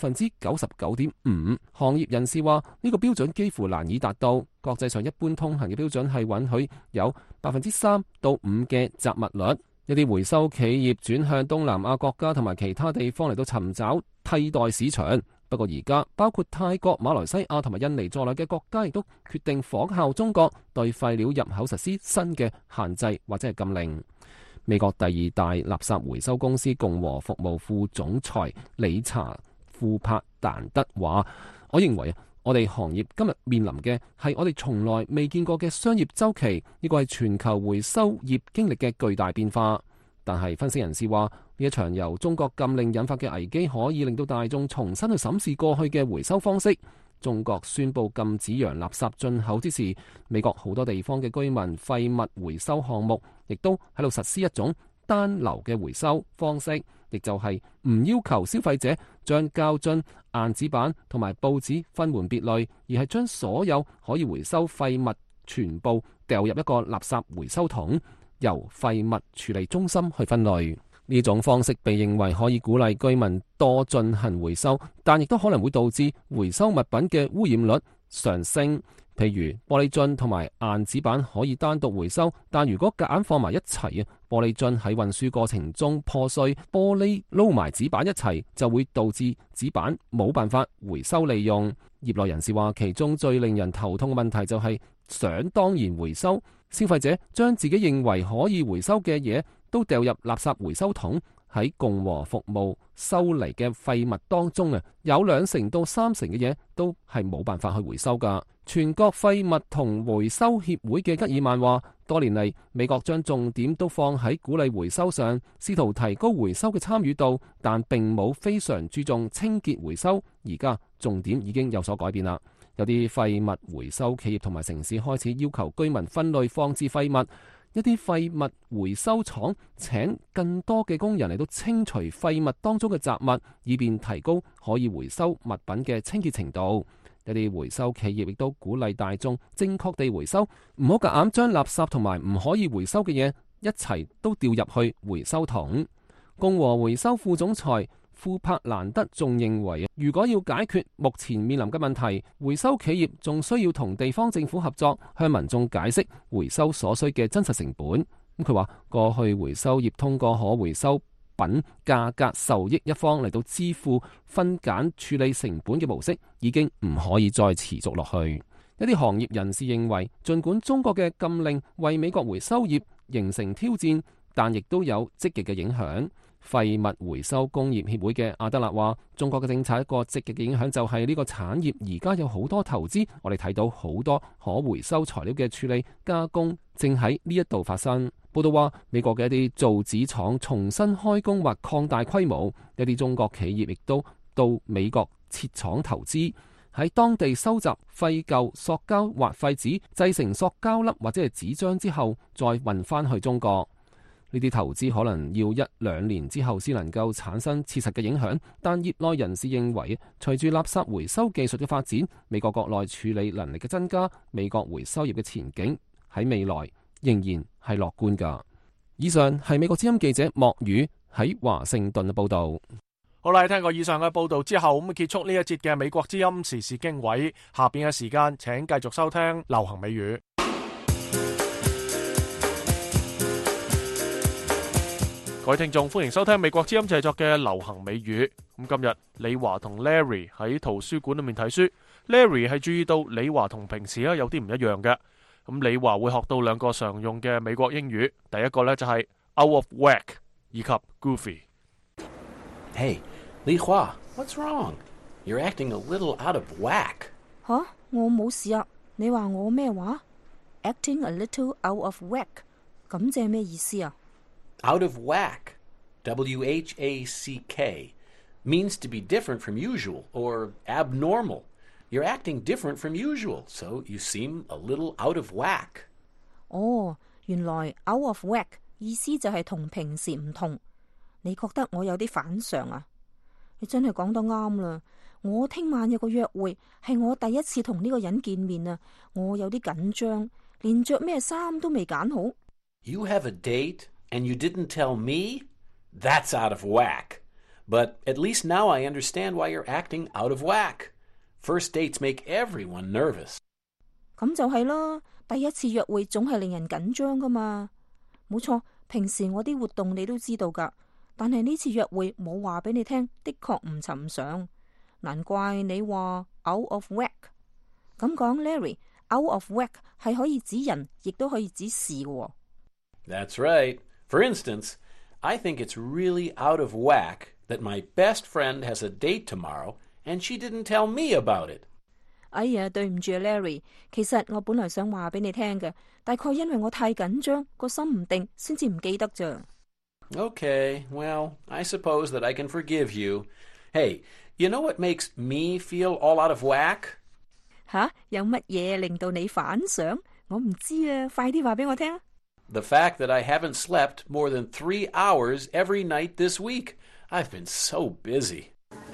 99.5%。行業人士話呢個標準幾乎難以達到，國際上一般通行嘅標準係允許有 3%到5% 嘅雜物率。一啲回收企業轉向東南亞國家同埋其他地方嚟到尋找替代市場。不過而家包括泰國、馬來西亞同埋印尼在內嘅國家亦都決定仿效中國，對廢料入口實施新嘅限制或者係禁令。美國第二大垃圾回收公司共和服務副總裁理查庫柏蘭德話：我認為我哋行業今日面臨嘅係我哋從來未見過嘅商業週期，呢個係全球回收業經歷嘅巨大變化。但係分析人士話，呢一場由中國禁令引發嘅危機可以令到大眾重新去審視過去嘅回收方式。中國宣布禁止洋垃圾進口之時，美國好多地方嘅居民廢物回收項目亦都喺度實施一種單流嘅回收方式，亦就係唔要求消費者將膠樽、硬紙板同埋報紙分門別類，而係將所有可以回收廢物全部掉入一個垃圾回收桶，由廢物處理中心去分類。呢種方式被認為可以鼓勵居民多進行回收，但亦都可能會導致回收物品嘅污染率上升。譬如玻璃樽同埋硬紙板可以單獨回收，但如果夾硬放埋一齊，玻璃樽喺運輸過程中破碎，玻璃撈埋紙板一齊，就會導致紙板冇辦法回收利用。業內人士話，其中最令人頭痛嘅問題就係想當然回收，消費者將自己認為可以回收嘅嘢都掉入垃圾回收桶。喺共和服務收嚟嘅廢物當中有2成到3成嘅嘢都係冇辦法去回收㗎。全國廢物同回收協會嘅吉爾曼話，多年嚟美國將重點都放喺鼓勵回收上，試圖提高回收嘅參與度，但並冇非常注重清潔回收。而家重點已經有所改變啦，有啲廢物回收企業同埋城市開始要求居民分類放置廢物。一啲廢物回收廠請更多嘅工人嚟到清除廢物當中嘅雜物，以便提高可以回收物品嘅清潔程度。一啲回收企業亦都鼓勵大眾正確地回收，唔好夾硬將垃圾同埋唔可以回收嘅嘢一齊都掉入去回收桶。共和回收副總裁庫柏蘭德仲認為，如果要解決目前面臨嘅問題，回收企業仲需要同地方政府合作，向民眾解釋回收所需嘅真實成本。咁佢話，過去回收業通過可回收品價格受益一方嚟到支付分揀處理成本嘅模式，已經唔可以再持續落去。一啲行業人士認為，儘管中國嘅禁令為美國回收業形成挑戰，但亦都有積極嘅影響。廢物回收工業協會嘅阿德勒話，中國嘅政策一個積極嘅影響就係呢個產業而家有好多投資，我哋睇到好多可回收材料嘅處理加工正喺呢一度發生。報道話，美國嘅一啲造紙廠重新開工或擴大規模，一啲中國企業亦都到美國設廠投資，喺當地收集廢舊塑膠或廢紙，製成塑膠粒或者係紙張之後，再運翻去中國。呢啲投資可能要1-2年之後先能夠產生切實嘅影響，但業內人士認為，隨住垃圾回收技術嘅發展，美國國內處理能力嘅增加，美國回收業嘅前景喺未來仍然係樂觀㗎。以上係美國之音記者莫宇喺華盛頓嘅報導。 好啦，聽過以上嘅報導之後，咁結束呢一節嘅美國之音時事經緯。下邊嘅時間請繼續收聽流行美語。各位聽眾，歡迎收聽美國之音製作嘅流行美語。咁今日李華同 Larry 喺圖書館裏面睇書。Larry 係注意到李華同平時有啲唔一樣嘅。咁李華會學到2個常用嘅美國英語。第一個呢就係 out of whack 以及 goofy。 Hey, Li Hua, what's wrong? You're acting a little out of whack. 吓，我冇事啊。你話我咩話 ？Acting a little out of whack， 咁即係咩意思啊 ？Out of whack, W-H-A-C-K, means to be different from usual or abnormal. You're acting different from usual, so you seem a little out of whack. 哦，原來 out of whack 意思就係同平時唔同。你覺得我有啲反常啊？你真係講得啱啦。我聽晚有個約會，係我第一次同呢個人見面啊，我有啲緊張，連着咩衫都未揀好。 You have a date? And you didn't tell me? That's out of whack. But at least now I understand why you're acting out of whack. First dates make everyone nervous. 咁就係啦，第一次約會總係令人緊張噶嘛。冇錯，平時我啲活動你都知道㗎，但係呢次約會冇話俾你聽，的確唔尋常。難怪你話 out of whack。咁講 Larry，out of whack 係可以指人，亦都可以指事嘅喎。 That's right. For instance, I think it's really out of whack that my best friend has a date tomorrow and she didn't tell me about it. 哎呀，對唔住啊 Larry， 其實我本來想話俾你聽嘅，大概因為我太緊張，個心唔定，先至唔記得咋。 Okay, well, I suppose that I can forgive you. Hey, you know what makes me feel all out of whack? 吓，有乜嘢令到你反常？我唔知啊，快啲話俾我聽。 The fact that I haven't slept more than 3 hours every night this week. I've been so busy.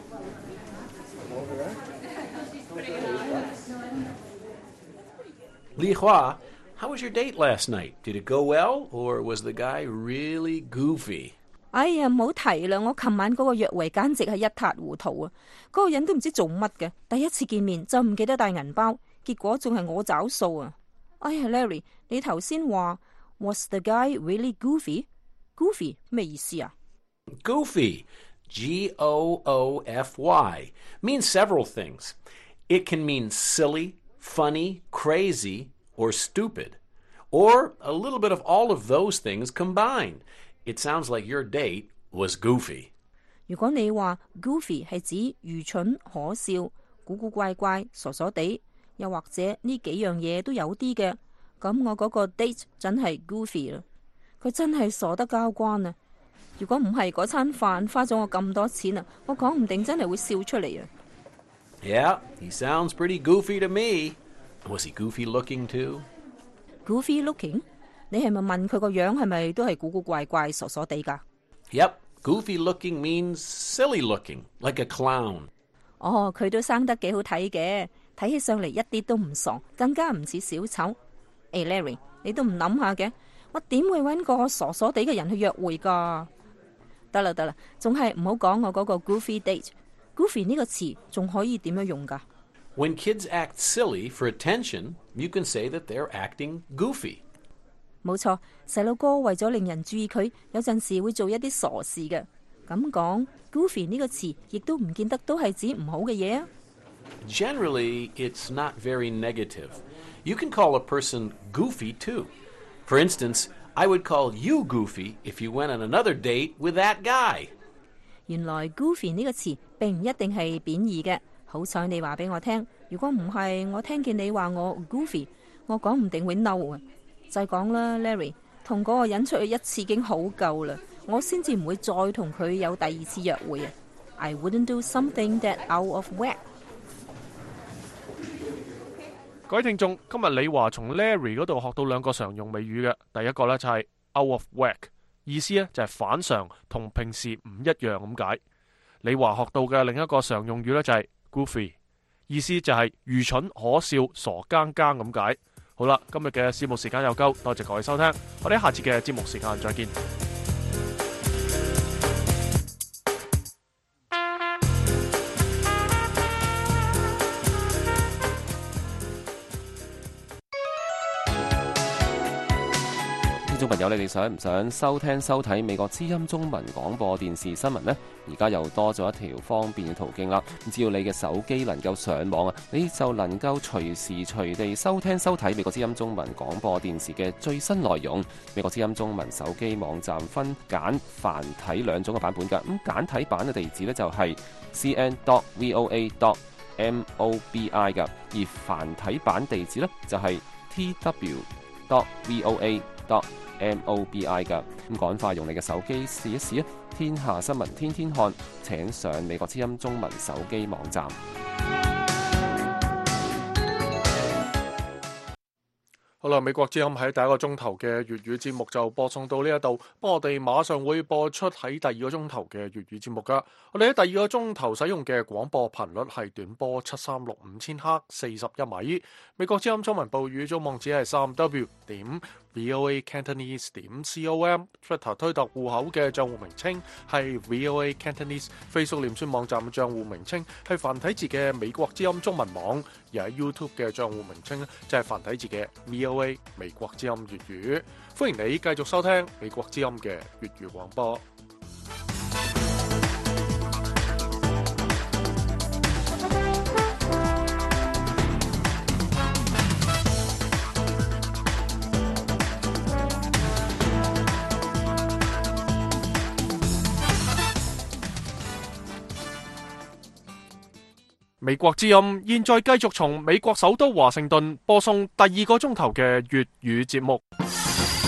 Li Hua, how was your date last night? Did it go well, or was the guy really goofy? 哎呀，唔好提啦！我琴晚嗰個約會簡直係一塌糊塗啊！嗰個人都唔知做乜嘅，第一次見面就唔記得帶銀包，結果仲係我找數啊！哎呀 ，Larry， 你頭先話 Was the guy really goofy？ Goofy 咩意思啊？ Goofy, G-O-O-F-Y, means several things. It can mean silly, funny, crazy, or stupid, or a little bit of all of those things combined. It sounds like your date was goofy. 如果你話 goofy 係指愚蠢、可笑、古古怪怪、傻傻地，又或者呢幾樣嘢都有啲嘅，咁我嗰個 date 真係 goofy 啦。佢真係傻得交關啊！如果唔係嗰餐飯花咗我咁多錢啊，我講唔定真係會笑出嚟啊！ Yeah, he sounds pretty goofy to me. Was he goofy looking too? Goofy looking？ 你係咪問佢個樣係咪都係古古怪怪、傻傻地㗎？ Yep, goofy looking means silly looking, like a clown. 哦，佢都生得幾好睇嘅，睇起上嚟一啲都唔傻，更加唔似小丑。誒 Larry， 你都唔諗下嘅，我點會揾個傻傻地嘅人去約會㗎？得啦，仲係唔好講我嗰個 goofy date。Goofy 呢個詞仲可以點樣用㗎？ When kids act silly for attention, you can say that they're acting goofy. 冇錯，細路哥為咗令人注意佢，有陣時會做一啲傻事嘅。咁講 goofy 呢個詞，亦都唔見得都係指唔好嘅嘢啊。 Generally, it's not very negative. You can call a person goofy too. For instance, I would call you goofy if you went on another date with that guy. 原來 goofy 呢個詞並唔一定係貶義嘅。好彩你話俾我聽，如果唔係，我聽見你話我 goofy， 我講唔定會嬲啊！就係講啦 ，Larry， 同嗰個人出去一次已經好夠啦，我先至唔會再同佢有第二次約會啊 ！I wouldn't do something that out of whack。 各位聽眾，今日李華從 Larry 嗰度學到兩個常用美語嘅，第一個呢就係 out of whack， 意思呢就係反常，同平時唔一樣咁解。李華學到嘅另一個常用語呢就係 goofy， 意思就係愚蠢、可笑、傻更更咁解。好啦，今日嘅節目時間又夠，多謝各位收聽，我哋下次嘅節目時間再見。 聽眾朋友，你哋想唔想收聽收睇美國之音中文廣播電視新聞呢？而家又多咗一條方便嘅途徑啦！只要你嘅手機能夠上網啊，你就能夠隨時隨地收聽收睇美國之音中文廣播電視嘅最新內容。美國之音中文手機網站分簡繁體兩種嘅版本㗎。咁簡體版嘅地址呢，就係 cn.voa.mobi 㗎，而繁體版地址呢，就係 tw.voa.mobi 㗎。咁趕快用你嘅手機試一試啊！天下新聞天天看，請上美國之音中文手機網站。 好啦，美國之音喺第一個鐘頭嘅粵語節目就播送到呢一度，不過我哋馬上會播出喺第二個鐘頭嘅粵語節目噶。我哋喺第二個鐘頭使用嘅廣播頻率係短波736 5000赫41米。美國之音中文部語組網址係 3w.voacantonese.com。Twitter 推特戶口嘅賬戶名稱係 VOA Cantonese。Facebook 臉書網站嘅賬戶名稱係繁體字嘅美國之音中文網。而喺 YouTube 嘅賬戶名稱就係繁體字嘅 VOA 美國之音粵語。歡迎你繼續收聽美國之音嘅粵語廣播。美國之音現在繼續從美國首都華盛頓播送第二個鐘頭嘅粵語節目。